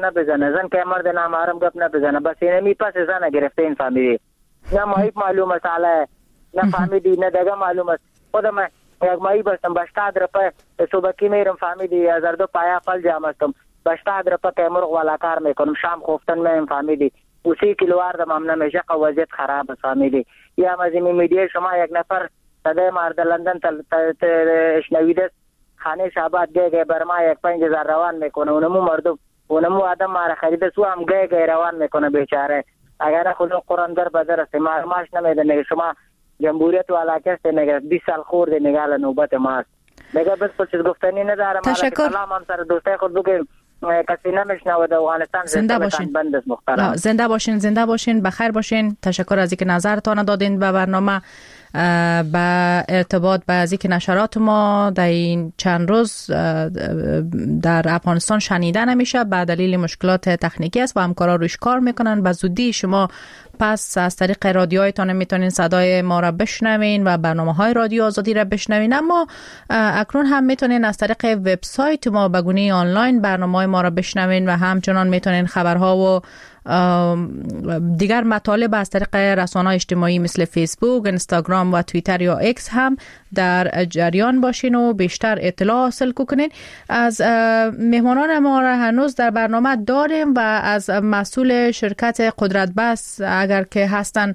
نبزنه بس اینمی پس زن گرفته این فهمیدی نه مایب معلوم است علی نه فهمیدی نه دیگه معلوم است خودم یک مایی بستم به 80 روپه صبحکی میرم فهمیدی 1002 پایا فل جام هستم به 80 روپه که مرغ والا کار میکنم شام خفتن میم فهمیدی اسی کیلوار دم هم نمیشه وضعیت خراب است فهمیدی یا مزیمی میدیه شما یک نفر صدای مرد لندن اشنویده خانه شاباد گه برما یک 5000 روان میکنه اونمو مردم اونمو آدم ماره خریده سو هم گه روان میکنه بیچاره اگر خدا قرآن در بدر است ماش نمیده شما جمهوریت والا کسی نگه 20 سال خورده نگاه نوبت ماست نگه بس چیز گفتنی ندارم تشکر سلام هم سر دوسته خود بگیم کسی نمیشنوه در افغانستان زنده باشین زنده باشین بخیر باشین تشکر از اینکه نظرتان دادین به برنامه با ارتباط با از اینکه نشرات ما در این چند روز در افغانستان شنیده نمیشه به دلیل مشکلات تکنیکی است و همکارا روش کار میکنن به زودی شما پس از طریق رادیوهایتان میتونین صدای ما را بشنوین و برنامه‌های رادیو آزادی را بشنوین اما اکنون هم میتونین از طریق وبسایت ما به گونه آنلاین برنامه‌های ما را بشنوین و همچنان میتونین خبرها و دیگر مطالب از طریق رسانه‌های اجتماعی مثل فیسبوک، اینستاگرام و توییتر یا ایکس هم در جریان باشین و بیشتر اطلاع حاصل کنین. از مهمانان ما را هنوز در برنامه داریم و از مسئول شرکت قدرت بس اگر که هستن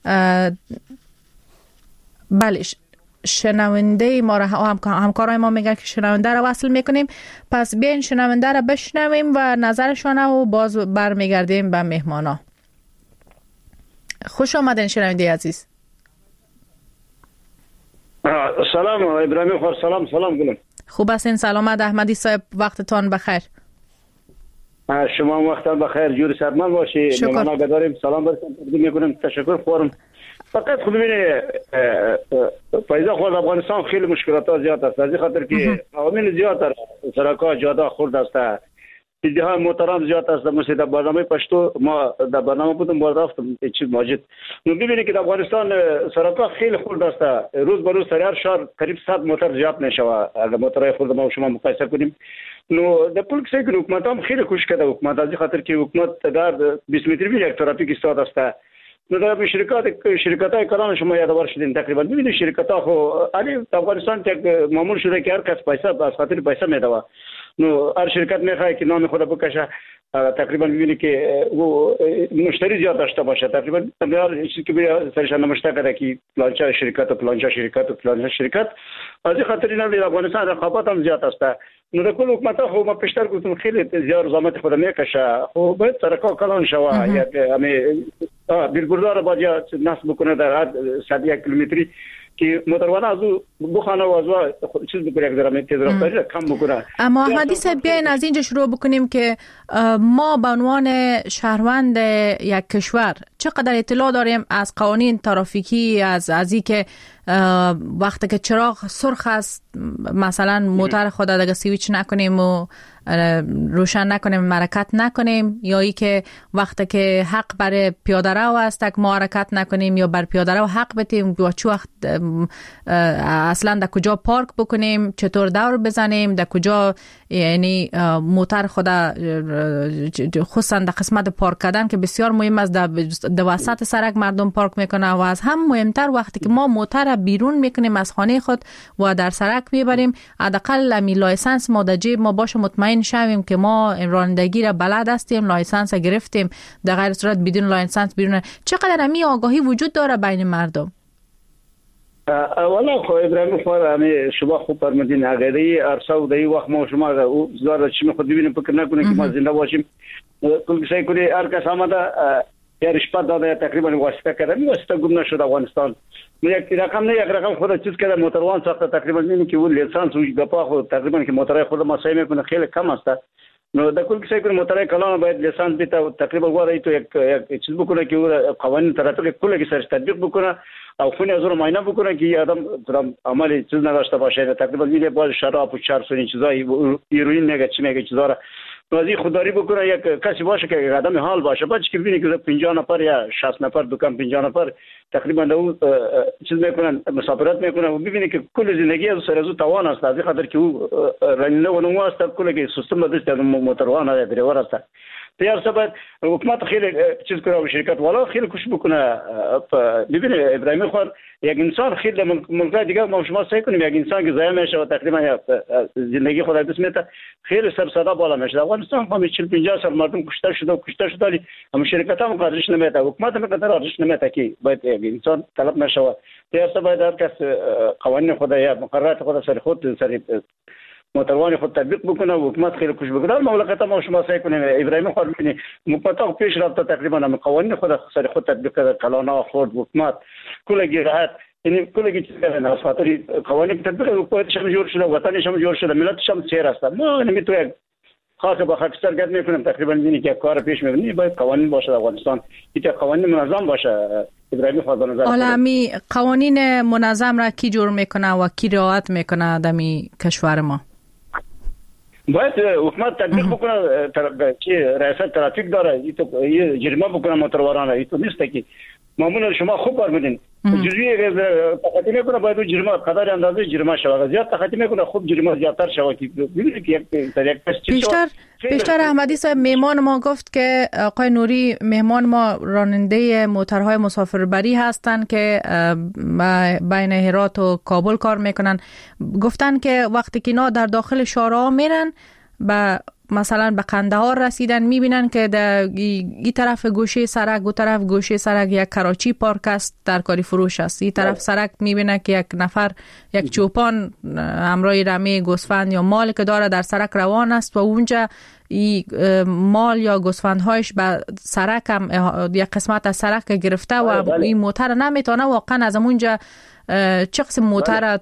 بله شنونده ما را همکارای ما میگن که شنونده را وصل میکنیم، پس بیاین شنونده را بشنویم و نظرشان و باز برمیگردیم به مهمانا. خوش آمدین شنونده عزیز. سلام ابراهیم خور. سلام گلم. خوب هستین؟ سلامت احمدی صاحب، وقتتان بخیر. شما وقتتان بخیر، جوری سرمال باشی. مهمانا بداریم سلام برسیم میکنم، تشکر خورم. فقط خود ببینید پیدا خود افغانستان خیلی مشکلات زیاد است، از خاطر که عوامل زیاد است، سرکا جاده خورد است، ایده محترم زیاد است. مثل در برنامه پشتو ما در برنامه بودم باز رفتم چیز ماجد نو ببینید که در افغانستان سرکا خیلی خورد است، روز به روز هر شهر قریب 100 موتر زیاد نشوه. اگر موترهای خورد ما و شما مقایسه کنیم نو در پول کسی که حکومت هم خیلی کوشش کرده، حکومت از خاطر که حکومت در 20 متری یک ترافیک ایستاد است. در شرکت‌های کلان شما یادآور شدین تقریبا ببینید شرکت‌ها خو علی افغانستان یک معمول شده که هر کس پیسه از خاطر پیسه میده. نو هر شرکت میخواد که نام خود بکشه، تقریبا ببینید که و مشتری زیاد داشته باشه. تقریبا هر چیزی که به سرشان نمشته کرده که پلانچا شرکت از خاطر این افغانستان رقابت هم زیاد است. نو در کل حکومت ها خو ما پیشتر گفتم خیلی زیاد زحمت خود میکشه، خو باید سرکا کلان شوه. یک همه بیلبوردار باید نصب بکنه در هر 101 کیلومتری که موتروان از او بخانه و از او چیز بکنه، یک درامه تیز رفتاری کم بکنه. اما احمدی صاحب بیاین از اینجا شروع بکنیم که ما به عنوان شهروند یک کشور چقدر اطلاع داریم از قوانین ترافیکی، از این که وقتی که چراغ سرخ است مثلا موتر خود دیگه سویچ نکنیم و روشن نکنیم، حرکت نکنیم، یا ای که وقتی که حق برای پیاده رو است ما حرکت نکنیم یا بر پیاده رو حق بدیم، و چه وقت اصلا در کجا پارک بکنیم، چطور دور بزنیم، در کجا یعنی موتر خود خصوصا در قسمت پارک کردن که بسیار مهم است، در وسط سرک مردم پارک میکنه و از هم مهمتر وقتی که ما موتر بیرون میکنیم از خانه خود و در سرک میبریم، حداقل می لایسنس ما در جیب ما باشه، مطمئن شویم که ما رانندگی را بلد هستیم، لایسنس گرفتیم. در غیر صورت بدون لایسنس بیرون چقدر همی آگاهی وجود داره بین مردم؟ اولا خو ابراهیم خور شما خوب فرمودین، اگری عرصه و دی وقت ما شما او زار چی خود ببینیم فکر نکنه که ما زنده باشیم. کل سعی کنی هر کس آمده یا رشوت داده تقریبا واسطه کرده، واسطه گم نشد افغانستان. یک رقم خود چیز کرده موتروان ساخته تقریبا میبینی که اون لیسانس و گپا خود تقریبا که موترای خود ما سعی میکنه خیلی کم است. نو در کل سعی کنی موترای کلان باید لیسانس بیتا تقریبا واره تو یک چیز بکنه که اون قوانین ترافیک کلی سرش تطبیق بکنه او خونی از رو معاینه بکنه که آدم عملی چیز نداشته باشه. تقریبا میگه باز شراب و چرس و این چیزای هیروئین میگه چی میگه چیزا نازی خودداری بکنه، یک کسی باشه که یک آدم حال باشه، بعد که ببینی که 50 نفر یا 60 نفر دکان 50 نفر تقریبا اون چیز میکنن مسافرت میکنن و ببینی که کل زندگی از سر از توان است، از خاطر که او رنده و نو است کل که سیستم دست موتروان یا دریور است. تیار سبب حکومت خیلی چیز کنه و شرکت والا خیلی کوشش بکنه. ببینید ابراهیم خور یک انسان خیلی ملک دیگه ما شما سعی کنیم یک انسان که ضایع میشه و تقریبا زندگی خود دست میته خیلی سر صدا بالا میشه. افغانستان هم 40-50 سال مردم کشته شده ولی هم شرکت هم قدرش نمیته، حکومت هم قدرش نمیته که باید یک انسان طلب نشه. تیار سبب هر کس قوانین خود یا مقررات خود سر خود سر موتروان خود تطبیق بکنه و حکومت خیلی کوشش بکنه. مملکت ما شما سعی کنیم ابراهیم خور ببینید حکومت پیش رفته تقریبا هم قوانین خود سر خود تطبیق کرده، کلانا خورد حکومت کلگی راحت یعنی کلگی چیز کردن از خاطر قوانین تطبیق حکومتش هم جور شده، وطنش هم جور شده، ملتش هم سیر است. ما نمیتونیم خاص با خاکستر گرد میکنیم تقریبا ببینید که کار پیش میبینی باید قوانین باشه در افغانستان، این قوانین منظم باشه. ابراهیم خور به نظر حالا می قوانین منظم را کی جور میکنه و کی رعایت میکنه در کشور ما؟ باید حکومت تطبیق بکنه که ریاست ترافیک داره، این جریمه بکنه موترواران. این تو نیست که معمولا شما خوب فرمودین جزئی تقاطی میکنه، باید اون جریمه قدر اندازه جریمه شود، زیاد تقاطی میکنه خوب جریمه زیادتر شود که ببینید که یک بیشتر احمدی صاحب مهمان ما گفت که آقای نوری مهمان ما راننده موترهای مسافربری هستند که بین هرات و کابل کار میکنن. گفتن که وقتی که اینا در داخل شهرها میرن مثلا به قندهار رسیدن میبینن که در این طرف گوشه سرک و طرف گوشه سرک یک کراچی پارک است در کاری فروش است. این طرف سرک میبینه که یک نفر یک چوپان همراه رمه گوسفند یا مال که داره در سرک روان است و اونجا مال یا گوسفندهایش به سرک هم یک قسمت از سرک گرفته و این موتر نمیتونه واقعا از اونجا چه قسم موتر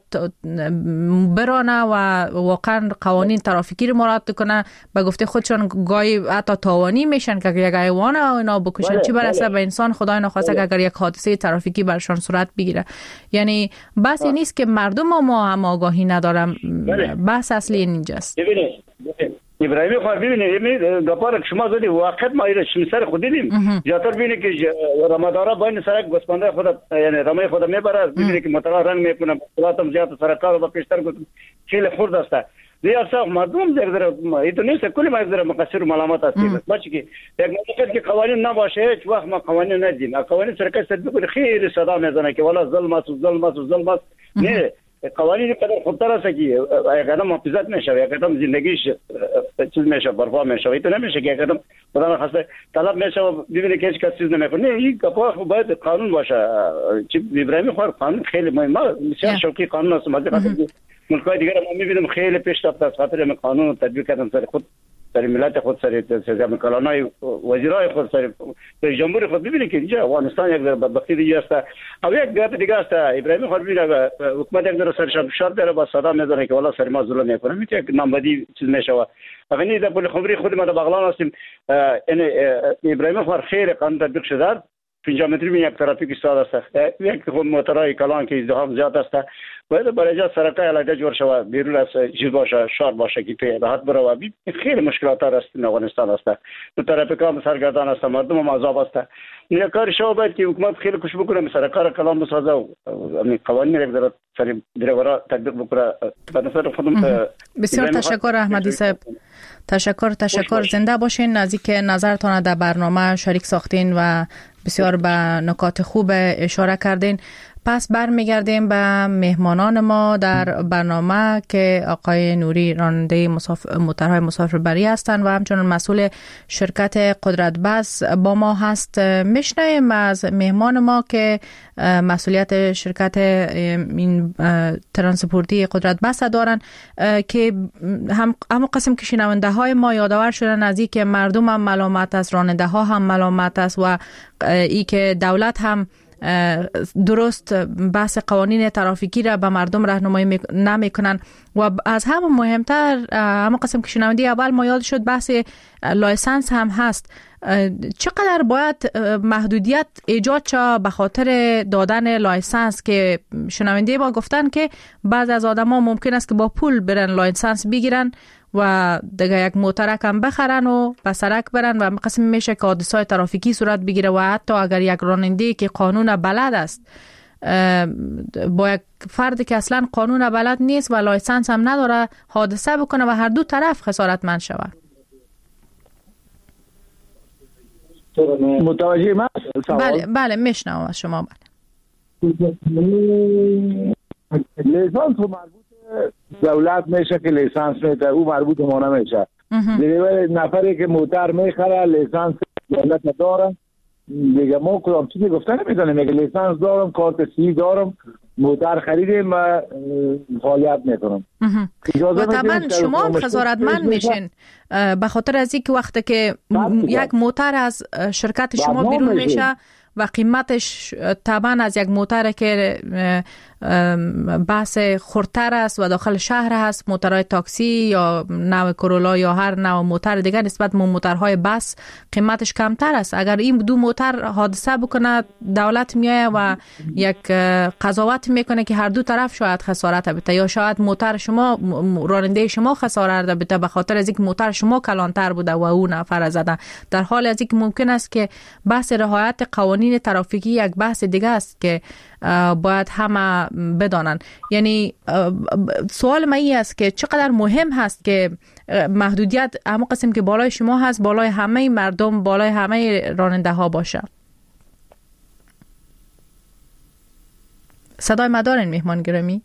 برانه و واقعا قوانین ترافیکی رو مراعات کنه. به گفته خودشون گاهی حتی تاوانی میشن که یک حیوان اینا بکشن، چی برسه به انسان. خدای نخواسته که اگر یک حادثه ترافیکی برشان صورت بگیره. یعنی بحث نیست که مردم ما هم آگاهی ندارن، بحث اصلی اینجاست. ابراهیمی خواهر ببینید گپارک شما زدی واقعا ما ایره سر خود دیدیم. زیادتر ببینید که رمادارا بین سرک گوسفنده خود یعنی رمه خود میبره، ببینید که موترها رنگ میکنه، سرعتم زیاد سرکار و پیشتر خیلی خرد است. دیگه مردم در ایتو نیست کلی ما در مقصر و ملامت هستیم. باشه که یک موقع که قوانین نباشه هیچ وقت ما قوانین ندیم. قوانین سرکار صد خیلی صدا میزنه که والا ظلم است نه. قوانین قدر خودتر است که یک قدم محافظت میشه، یک قدم زندگیش چیز میشه، برپا میشه. این تو نمیشه که یک قدم خدا نخواسته طلب میشه و ببینه که هیچ کس چیز نمیکنه. این کپا باید قانون باشه. چی ابراهیمی خواهر قانون خیلی مهمه، بسیار شوقی قانون است. ملک‌های دیگر ما میبینیم خیلی پیش رفته از خاطر این قانون تطبیق کردن سر خود، سر ملت خود، سر کلانای وزیرای خود، سر جمهوری خود. ببینید که اینجا افغانستان یک بدبختی دیگه است. او یک گات دیگه است. ابراهیمی خواهر ببینید حکومت یک در سرشان فشار داره با صدا میزنه که والا سر ما ظلم میکنه، میشه یک نامبدی چیز میشه. اگه در پل خبری خود ما در بغلان هستیم، یعنی ابراهیمی خواهر خیلی قانون تطبیق شده. 5 متری یک ترافیک ایستاده است. یک موتورای کلان که ازدحام زیاد است، باید برای جا سرکای علیه جور شود، بیرون از چیز باشه، شهر باشه که توی راحت بره. خیلی مشکلات است in افغانستان است. تو ترافیک هم سرگردان است، مردم هم عذاب است. این کار شما باید که حکومت خیلی کوشش بکنه سرکار کلان بسازه و قوانین یک ذره سری دریورا تطبیق بکنه. به نظر خودم بسیار تشکر احمدی صاحب. تشکر زنده باشین. نزدیک نظرتان در برنامه شریک ساختین و بسیار به نکات خوب اشاره کردین. پس برمیگردیم به مهمانان ما در برنامه که آقای نوری راننده موترهای مسافربری هستند و همچنان مسئول شرکت قدرت بس با ما هست. میشنویم از مهمان ما که مسئولیت شرکت این ترانسپورتی قدرت بس دارن که همون قسم که شنونده های ما یادآور شدن از این که مردم هم ملامت است، راننده ها هم ملامت است و ای که دولت هم درست بحث قوانین ترافیکی را به مردم راهنمایی نمیکنن. و از همه مهمتر همون قسم که شنوندی اول ما یاد شد بحث لایسنس هم هست. چقدر باید محدودیت ایجاد شد به خاطر دادن لایسنس که شنونده ما گفتن که بعض از آدما ممکن است که با پول برن لایسنس بگیرن و دیگه یک موترک هم بخرن و به سرک برن و قسم میشه که حادثه‌های ترافیکی صورت بگیره و حتی اگر یک راننده که قانون بلد است با یک فردی که اصلا قانون بلد نیست و لایسنس هم نداره حادثه بکنه و هر دو طرف خسارتمند شود. متوجه من؟ بله میشنوم از شما. لیسانس مربوط دولت میشه که لیسانس میده، او مربوط ما نمیشه. دیگه نفری که موتر میخره لیسانس دولت داره دیگه، ما کدام چیزی گفتن نمیزنیم، میگه لیسانس دارم، کارت سی دارم، موتر خریدیم و فعالیت میکنم. و طبعا شما هم خسارتمند میشین به خاطر از اینکه وقتی که یک موتر از شرکت شما بیرون میشه و قیمتش طبعا از یک موتر که بحث خردتر است و داخل شهر هست، موترهای تاکسی یا نو کرولا یا هر نوع موتر دیگر نسبت به موترهای بس قیمتش کمتر است. اگر این دو موتر حادثه بکنه دولت میایه و یک قضاوت میکنه که هر دو طرف شاید خسارت بده یا شاید موتر شما راننده شما خسارت بده به خاطر از اینکه موتر شما کلانتر بوده و او نفر زده، در حال از اینکه ممکن است که بحث رعایت قوانین ترافیکی یک بحث دیگه است که باید همه بدانن. یعنی سوال من این است که چقدر مهم هست که محدودیت همون قسم که بالای شما هست بالای همه مردم، بالای همه راننده ها باشه. صدای ما دارین مهمان گرامی؟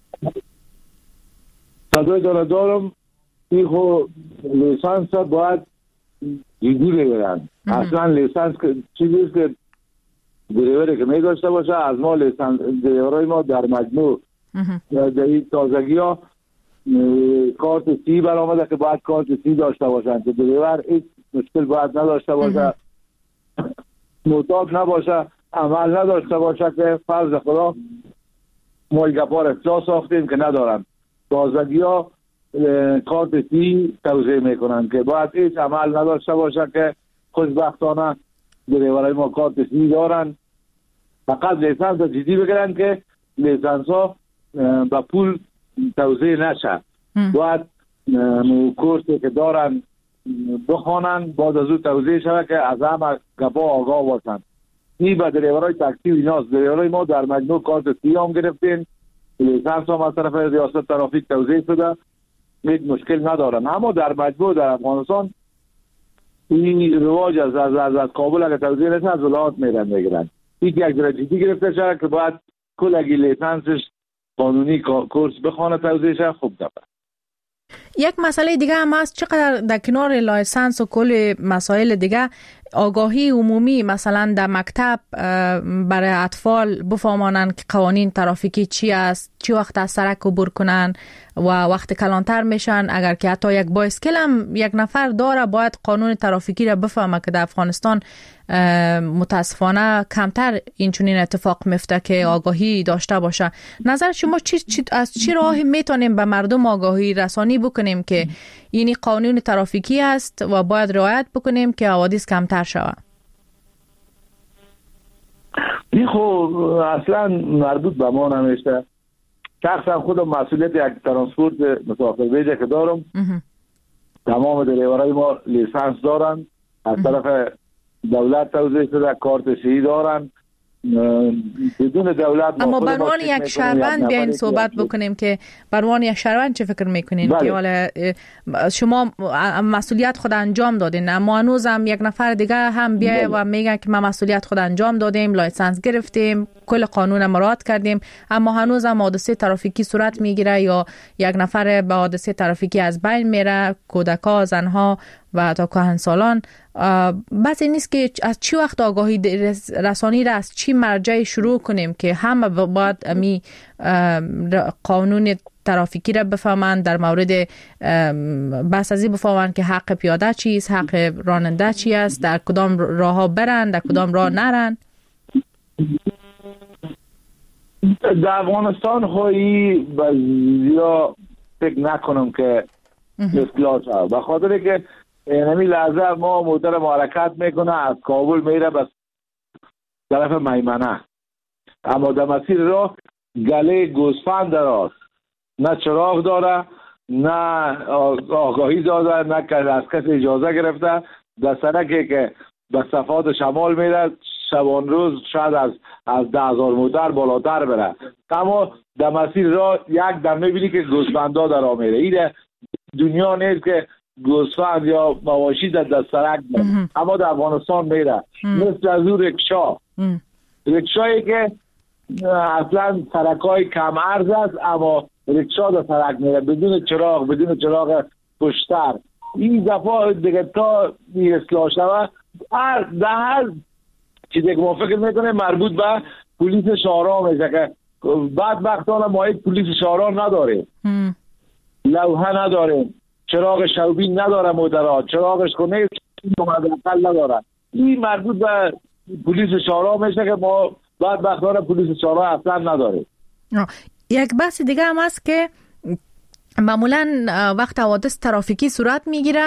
صدای دارم. این خو لیسانس باید جدی بگیرن. اصلا لیسانس چیزیست که دریوری که می داشته باشه. از ما لیسانس دریورای ما در مجموع در این تازگی ها کارت سی برآمده که باید کارت سی داشته باشن که دریور هیچ مشکل باید نداشته باشه، معتاد نباشه، عمل نداشته باشه که فرض خدا ما گپار اصلاح ساختیم که ندارن. تازگی ها کارت سی توضیح میکنن که باید هیچ عمل نداشته باشه که خوشبختانه دریورای ما کارت سی دارن. فقط لیسانس جدی بگیرن که لیسانس ها با پول توضیح نشه. باید کورسی که دارن بخوانن، بعد از او توضیح شده که از همه گپا آگاه باشن. این به دریورای تاکسی و ایناست. دریورای ما در مجموع کارت سی هم گرفتین، لیسانس هم از طرف ریاست ترافیک توضیح شده، هیچ مشکل ندارن. اما در مجموع در افغانستان این رواج از کابل اگر توضیح نشه از ولایات میرن میگیرن. یک جدی گرفته شده که باید کل اگه لیسانسش قانونی کورس بخونه توضیح شده. خوب داره. یک مسئله دیگه هم هست، چقدر در کنار لایسنس و کل مسائل دیگه آگاهی عمومی مثلا در مکتب برای اطفال بفهمانن که قوانین ترافیکی چی است، چی وقت از سرک عبور کنن و وقت کلانتر میشن. اگر که حتی یک بایسکل هم یک نفر داره باید قانون ترافیکی را بفهمه که در افغانستان متاسفانه کمتر اینچنین اتفاق میفته که آگاهی داشته باشه. نظر شما از چی راهی میتونیم به مردم آگاهی رسانی بکنیم که اینی قانون ترافیکی است و باید رعایت بکنیم که حوادث کمتر شود؟ این خب اصلا مربوط به ما نمیشه. شخصا خودم مسئولیت یک ترانسپورت مسافربری که دارم، تمام دریورای ما لیسانس دارن، از طرف دولت توضیح شده، کارت سی دارن. بدون دولت اما به عنوان یک شهروند بیاین صحبت بکنیم که به عنوان یک شهروند چه فکر میکنین؟ بله. که حالا شما مسئولیت خود انجام دادین، اما هنوز هم یک نفر دیگه هم بیای و میگه که ما مسئولیت خود انجام دادیم، لایسنس گرفتیم، کل قانون مراعات کردیم، اما هنوز هم حادثه ترافیکی صورت میگیره یا یک نفر به حادثه ترافیکی از بین میره، کودکا، زنها و تا کهنسالان. بس این نیست که از چی وقت آگاهی رسانی را از چی مرجعی شروع کنیم که همه باید امی قانون ترافیکی را بفهمند، در مورد بس ازی بفهمند که حق پیاده چیست، حق راننده چی است، در کدام راه ها برن، در کدام راه نرن. در افغانستان خواهی یا فکر نکنم که اصلاح شد، به خاطر که نمی لحظه ما موتر حرکت میکنه از کابل میره به طرف میمنه، اما در مسیر راه گله گوسفند دراست، نه چراغ داره، نه آگاهی داده، نه که از کسی اجازه گرفته. در سرکی که به صفات شمال میره شبان روز شاید از 10,000 موتر بالاتر بره، اما در مسیر راه یک دم میبینی که گوسفندا در راه میره. این دنیا نیست که گوسفند یا مواشی در سرک میره، اما در افغانستان میره. مثل از اون رکشایی که اصلا سرکای کم عرض است، اما رکشا در سرک میره بدون چراغ پشتر. این دفعه دیگه تا اصلاح شود هر چیزی که ما فکر میکنه مربوط به پلیس شهرها میشه که بدبختانه ما یک پلیس شهرها نداریم، لوحه نداریم، چراغ شوبین نداره مدرات، چراغش کنه مدرقل نداره. این مربوط به پلیس شهرها میشه که ما بدبختانه پلیس شهرها اصلا نداریم. یک بحث دیگه هم هست که معمولا وقت حوادث ترافیکی صورت میگیره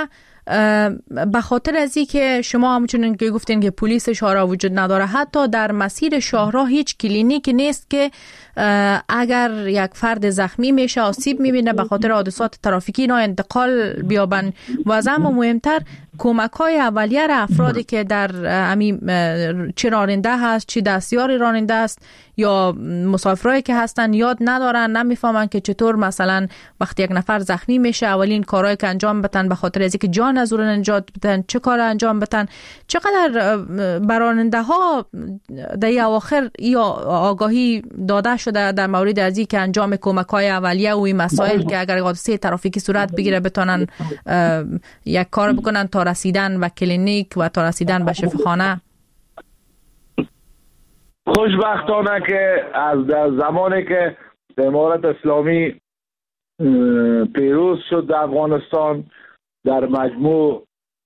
به خاطر از این که شما همچنین که گفتین که پلیس شهرها وجود نداره، حتی در مسیر شهرها هیچ کلینیک نیست که اگر یک فرد زخمی میشه، آسیب میبینه به خاطر حادثات ترافیکی، اینا انتقال بیابن. و از همه مهمتر کمک‌های اولیه را افرادی که در چه راننده هست، چه دستیار راننده است یا مسافرایی که هستن یاد ندارن، نمیفهمن که چطور مثلا وقتی یک نفر زخمی میشه اولین کارهایی که انجام بدن به خاطر از اینکه جان از اون نجات بدن چه کار انجام بدن. چقدر براننده ها در اواخر یا آگاهی داده شده در مورد از اینکه انجام کمک‌های اولیه و این مسائل که اگر حادثه ترافیکی صورت بگیره بتونن یک کار بکنن تا رسیدن به کلینیک و تا رسیدن به شفاخانه؟ خوشبختانه که از زمانی که امارت اسلامی پیروز شد در افغانستان، در مجموع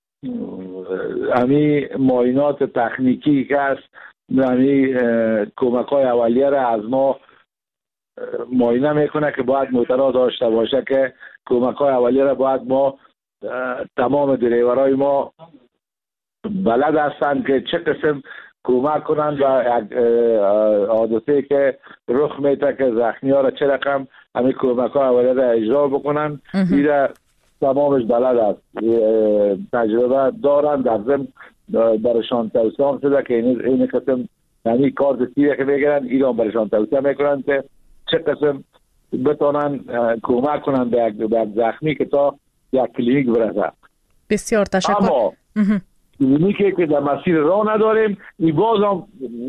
همی معاینات تکنیکی که است، همی کمک‌های اولیه را از ما معاینه میکنه که باید موترها داشته باشه، که کمک‌های اولیه را باید ما تمام دریورای ما بلد هستند که چه قسم کمک کنند و حادثه که رخ میده که زخمی ها را چه رقم همین کمک ها اولیه را اجرا بکنن. این را تمامش بلد است، تجربه دارند. در ضمن برشان توصیه شده که این قسم همین کارت سیره که میگیرن ایران برشان توصیه میکنن که چه قسم بتونن کمک کنن به یک زخمی که تا یک کلینیک برسه. بسیار تشکر. اما کلینیکی که در مسیر راه نداریم، این باز هم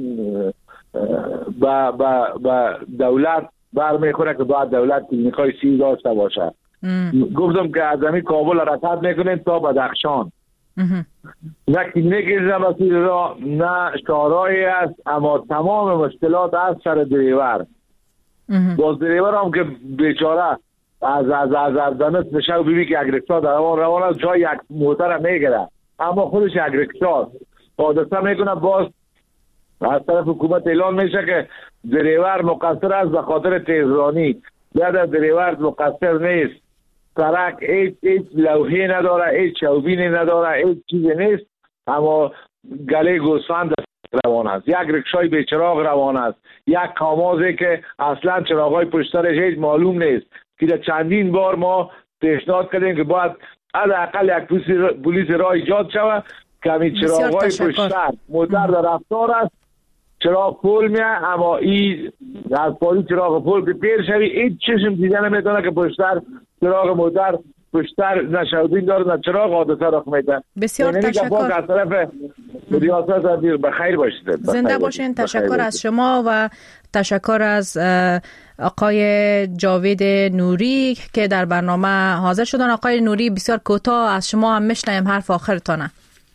با دولت برمیخوره که باید دولت کلینیکای سی داشته باشه. گفتم که از همین کابل حرکت میکنیم تا بدخشان، نه کلینیکی در مسیر راه نه شهرهایی است، اما تمام مشکلات از سر دریور. باز دریور هم که بیچاره از دانست بشه و بیبی که اگرکسا در روان است، جای یک موتر میگیره اما خودش اگرکسا حادثه میکنه. باز از طرف حکومت اعلان میشه که دریور مقصر است به خاطر تیزرانی. بعد دریور مقصر نیست، سرک هیچ لوحه نداره، هیچ چوبینی نداره، هیچ چیزی نیست، اما گله گوسفند روان است. یک رکشای به چراغ روان است، یک کامازی که اصلا چراغای پشترش هیچ معلوم نیست، که چندین بار ما پیشنهاد کردیم که باید حداقل یک پلیس راه ایجاد شود که همین چراغای پشتر موتر در رفتار است، چراغ پول میه، اما این از پالی چراغ پول که پیر شوی هیچ چشم دیده نمیتونه که پشتر چراغ موتر پشتر نشودین داره، نه چراغ حادثه رخ میده. بسیار تشکر. از طرف ریاست بخیر باشید. زنده باشین. تشکر از شما و تشکر از آقای جاوید نوری که در برنامه حاضر شدن. آقای نوری بسیار کوتاه از شما هم میشنیم حرف آخرتانه.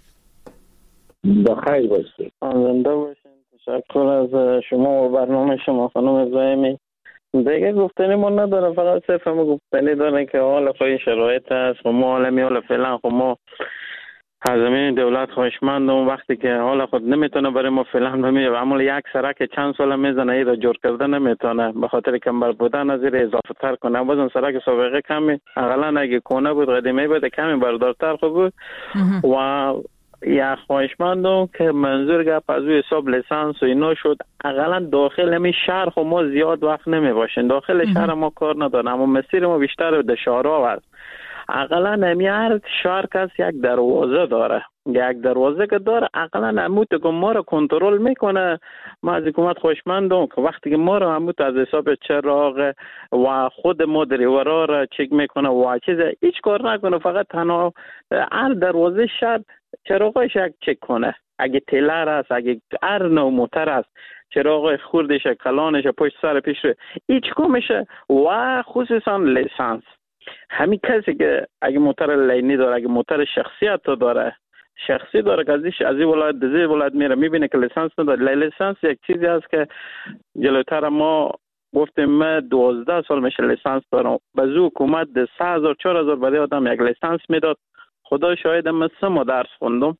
بخیر باشید. زنده باشین. تشکر از شما و برنامه شما خانم زایمی. دیگه گفتنی ما نداره، فقط صرف ما گفتنی داره که حال خواهی شرایط هست و ما حال حال فعلا خب ما از زمین دولت خواهشمند اون وقتی که حال خود نمیتونه برای ما فعلا بمیره و عمل یک سرک چند سال میزنه ای را جور کرده نمیتونه به خاطر کمبر بودن از این اضافه تر کنه. بازم سرک سابقه کمی اقلا اگه کنه بود قدیمی بود کمی بردارتر خوب بود و یا خواهشمندم که منظور گپ از روی حساب لیسانس و اینا شد اقلا داخل همین شهر خب ما زیاد وقت نمی باشیم، داخل شهر ما کار ندارم اما مسیر ما بیشتر در شهرها هست. اقلا همی هر شهر کس یک دروازه داره، یک دروازه که داره اقلا هموت که ما رو کنترل میکنه. ما از حکومت خواهشمندم که وقتی که ما رو هموت از حساب چراغ و خود ما دریورا رو چک میکنه و چیز هیچ کار نکنه، فقط تنها هر دروازه شهر چراغش یک چک کنه. اگه تیلر است، اگه هر نوع موتر است، چراغ خوردش، کلانش، پشت سر پیش هیچ کمشه و خصوصا لیسانس. همین کسی که اگه موتر لینی داره، اگه موتر شخصیت داره، شخصی داره که از این ولایت به این ولایت میره میبینه که لیسانس نداره. لیسانس یک چیزی هست که جلوتر ما گفتیم من 12 سال میشه لیسانس دارم. بازو حکومت 3000 4000 برای آدم یک لیسانس میداد. خدا شاهد من 3 ماه درس خوندم،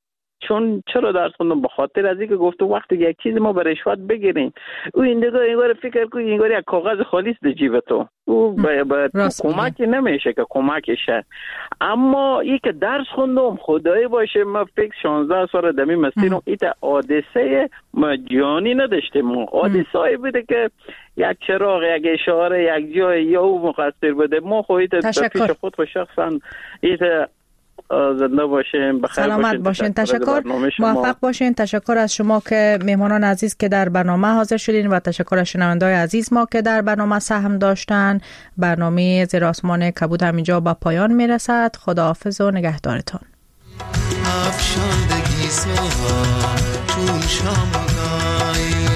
چون چرا درس خوندم؟ به خاطر از اینکه گفتم وقتی یک چیز ما به رشوت بگیریم او انگار فکر کنی انگار یک کاغذ خالیست در جیب تو، او به کمک نمیشه که کمکشه. اما این که درس خوندم خدایی باشه ما فکر 16 سال دمی مسیرم ایت حادثه جانی نداشتیم. حادثه‌ای بوده که یک چراغ، یک اشاره، یک جای یا او مقصر بوده. ما خودت به پیش خود شخصا ایت زنده باشین، بخیر سلامت باشین. تشکر، موفق باشین. تشکر از شما که مهمانان عزیز که در برنامه حاضر شدین و تشکر از شنونده‌های عزیز ما که در برنامه سهم داشتن. برنامه زیر آسمان کبود همینجا به پایان میرسد. خداحافظ و نگهدارتان. افشاندگی سوها چون شامگاهی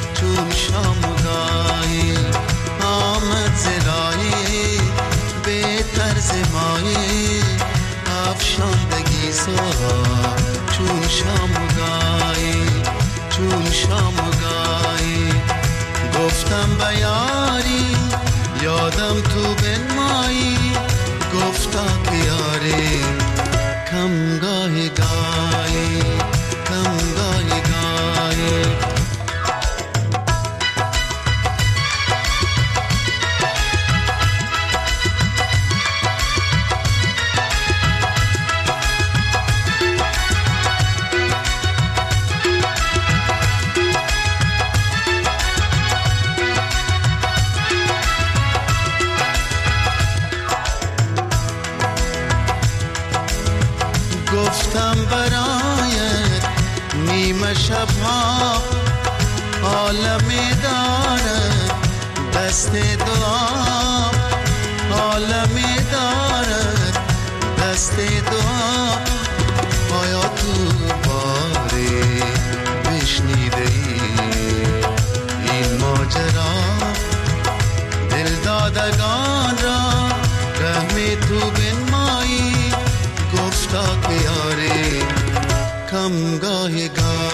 آمد زلایی به طرز مایی. افشاندگی سوها چون شامگاهی گفتم بیاری یادم تو بنمایی. گفتا که یاری کم گاهی گاهی گفتم برایت نیمه شبها عالمی دارد دست دعا. عالمی دارد دست دعا. آیا تو باری بشنیده ای این ماجرا؟ دل دادگان را رحمی تو بنمایی. گفتا که یاری کم گاهی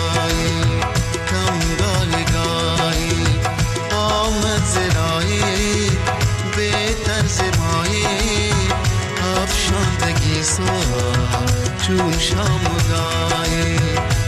آمد زلایی به طرز مایی. افشاندگی سوها چون شامگاهی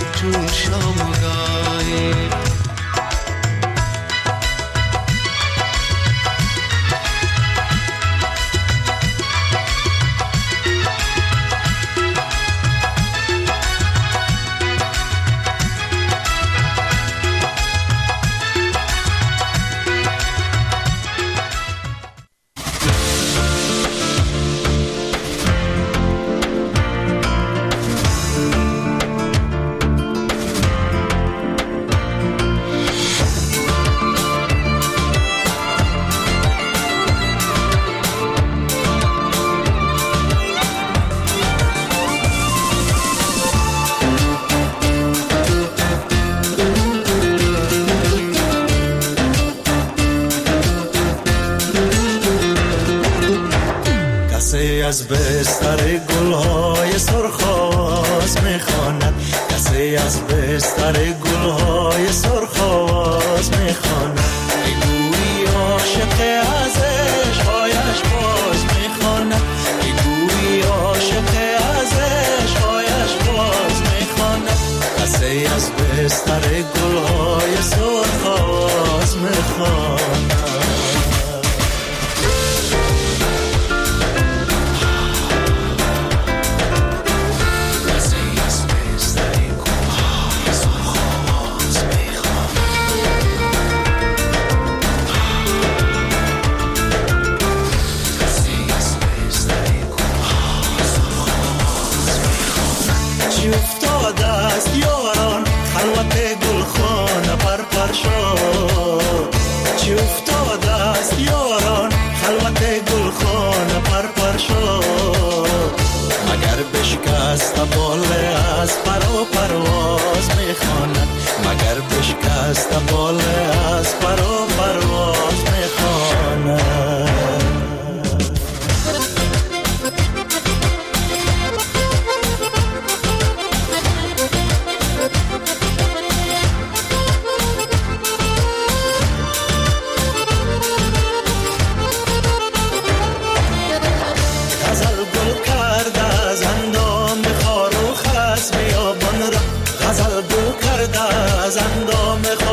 از بستر گلهای سرخ میخواند. کسی از بستر گلهای سرخ میخواند. گویی عاشق از عشقهایش باز میخواند. گویی عاشق از عشقهایش باز میخواند. کسی از بستر گلهای سرخ میخواند. گل کرده از اندام خار و خس بیابان را از اندام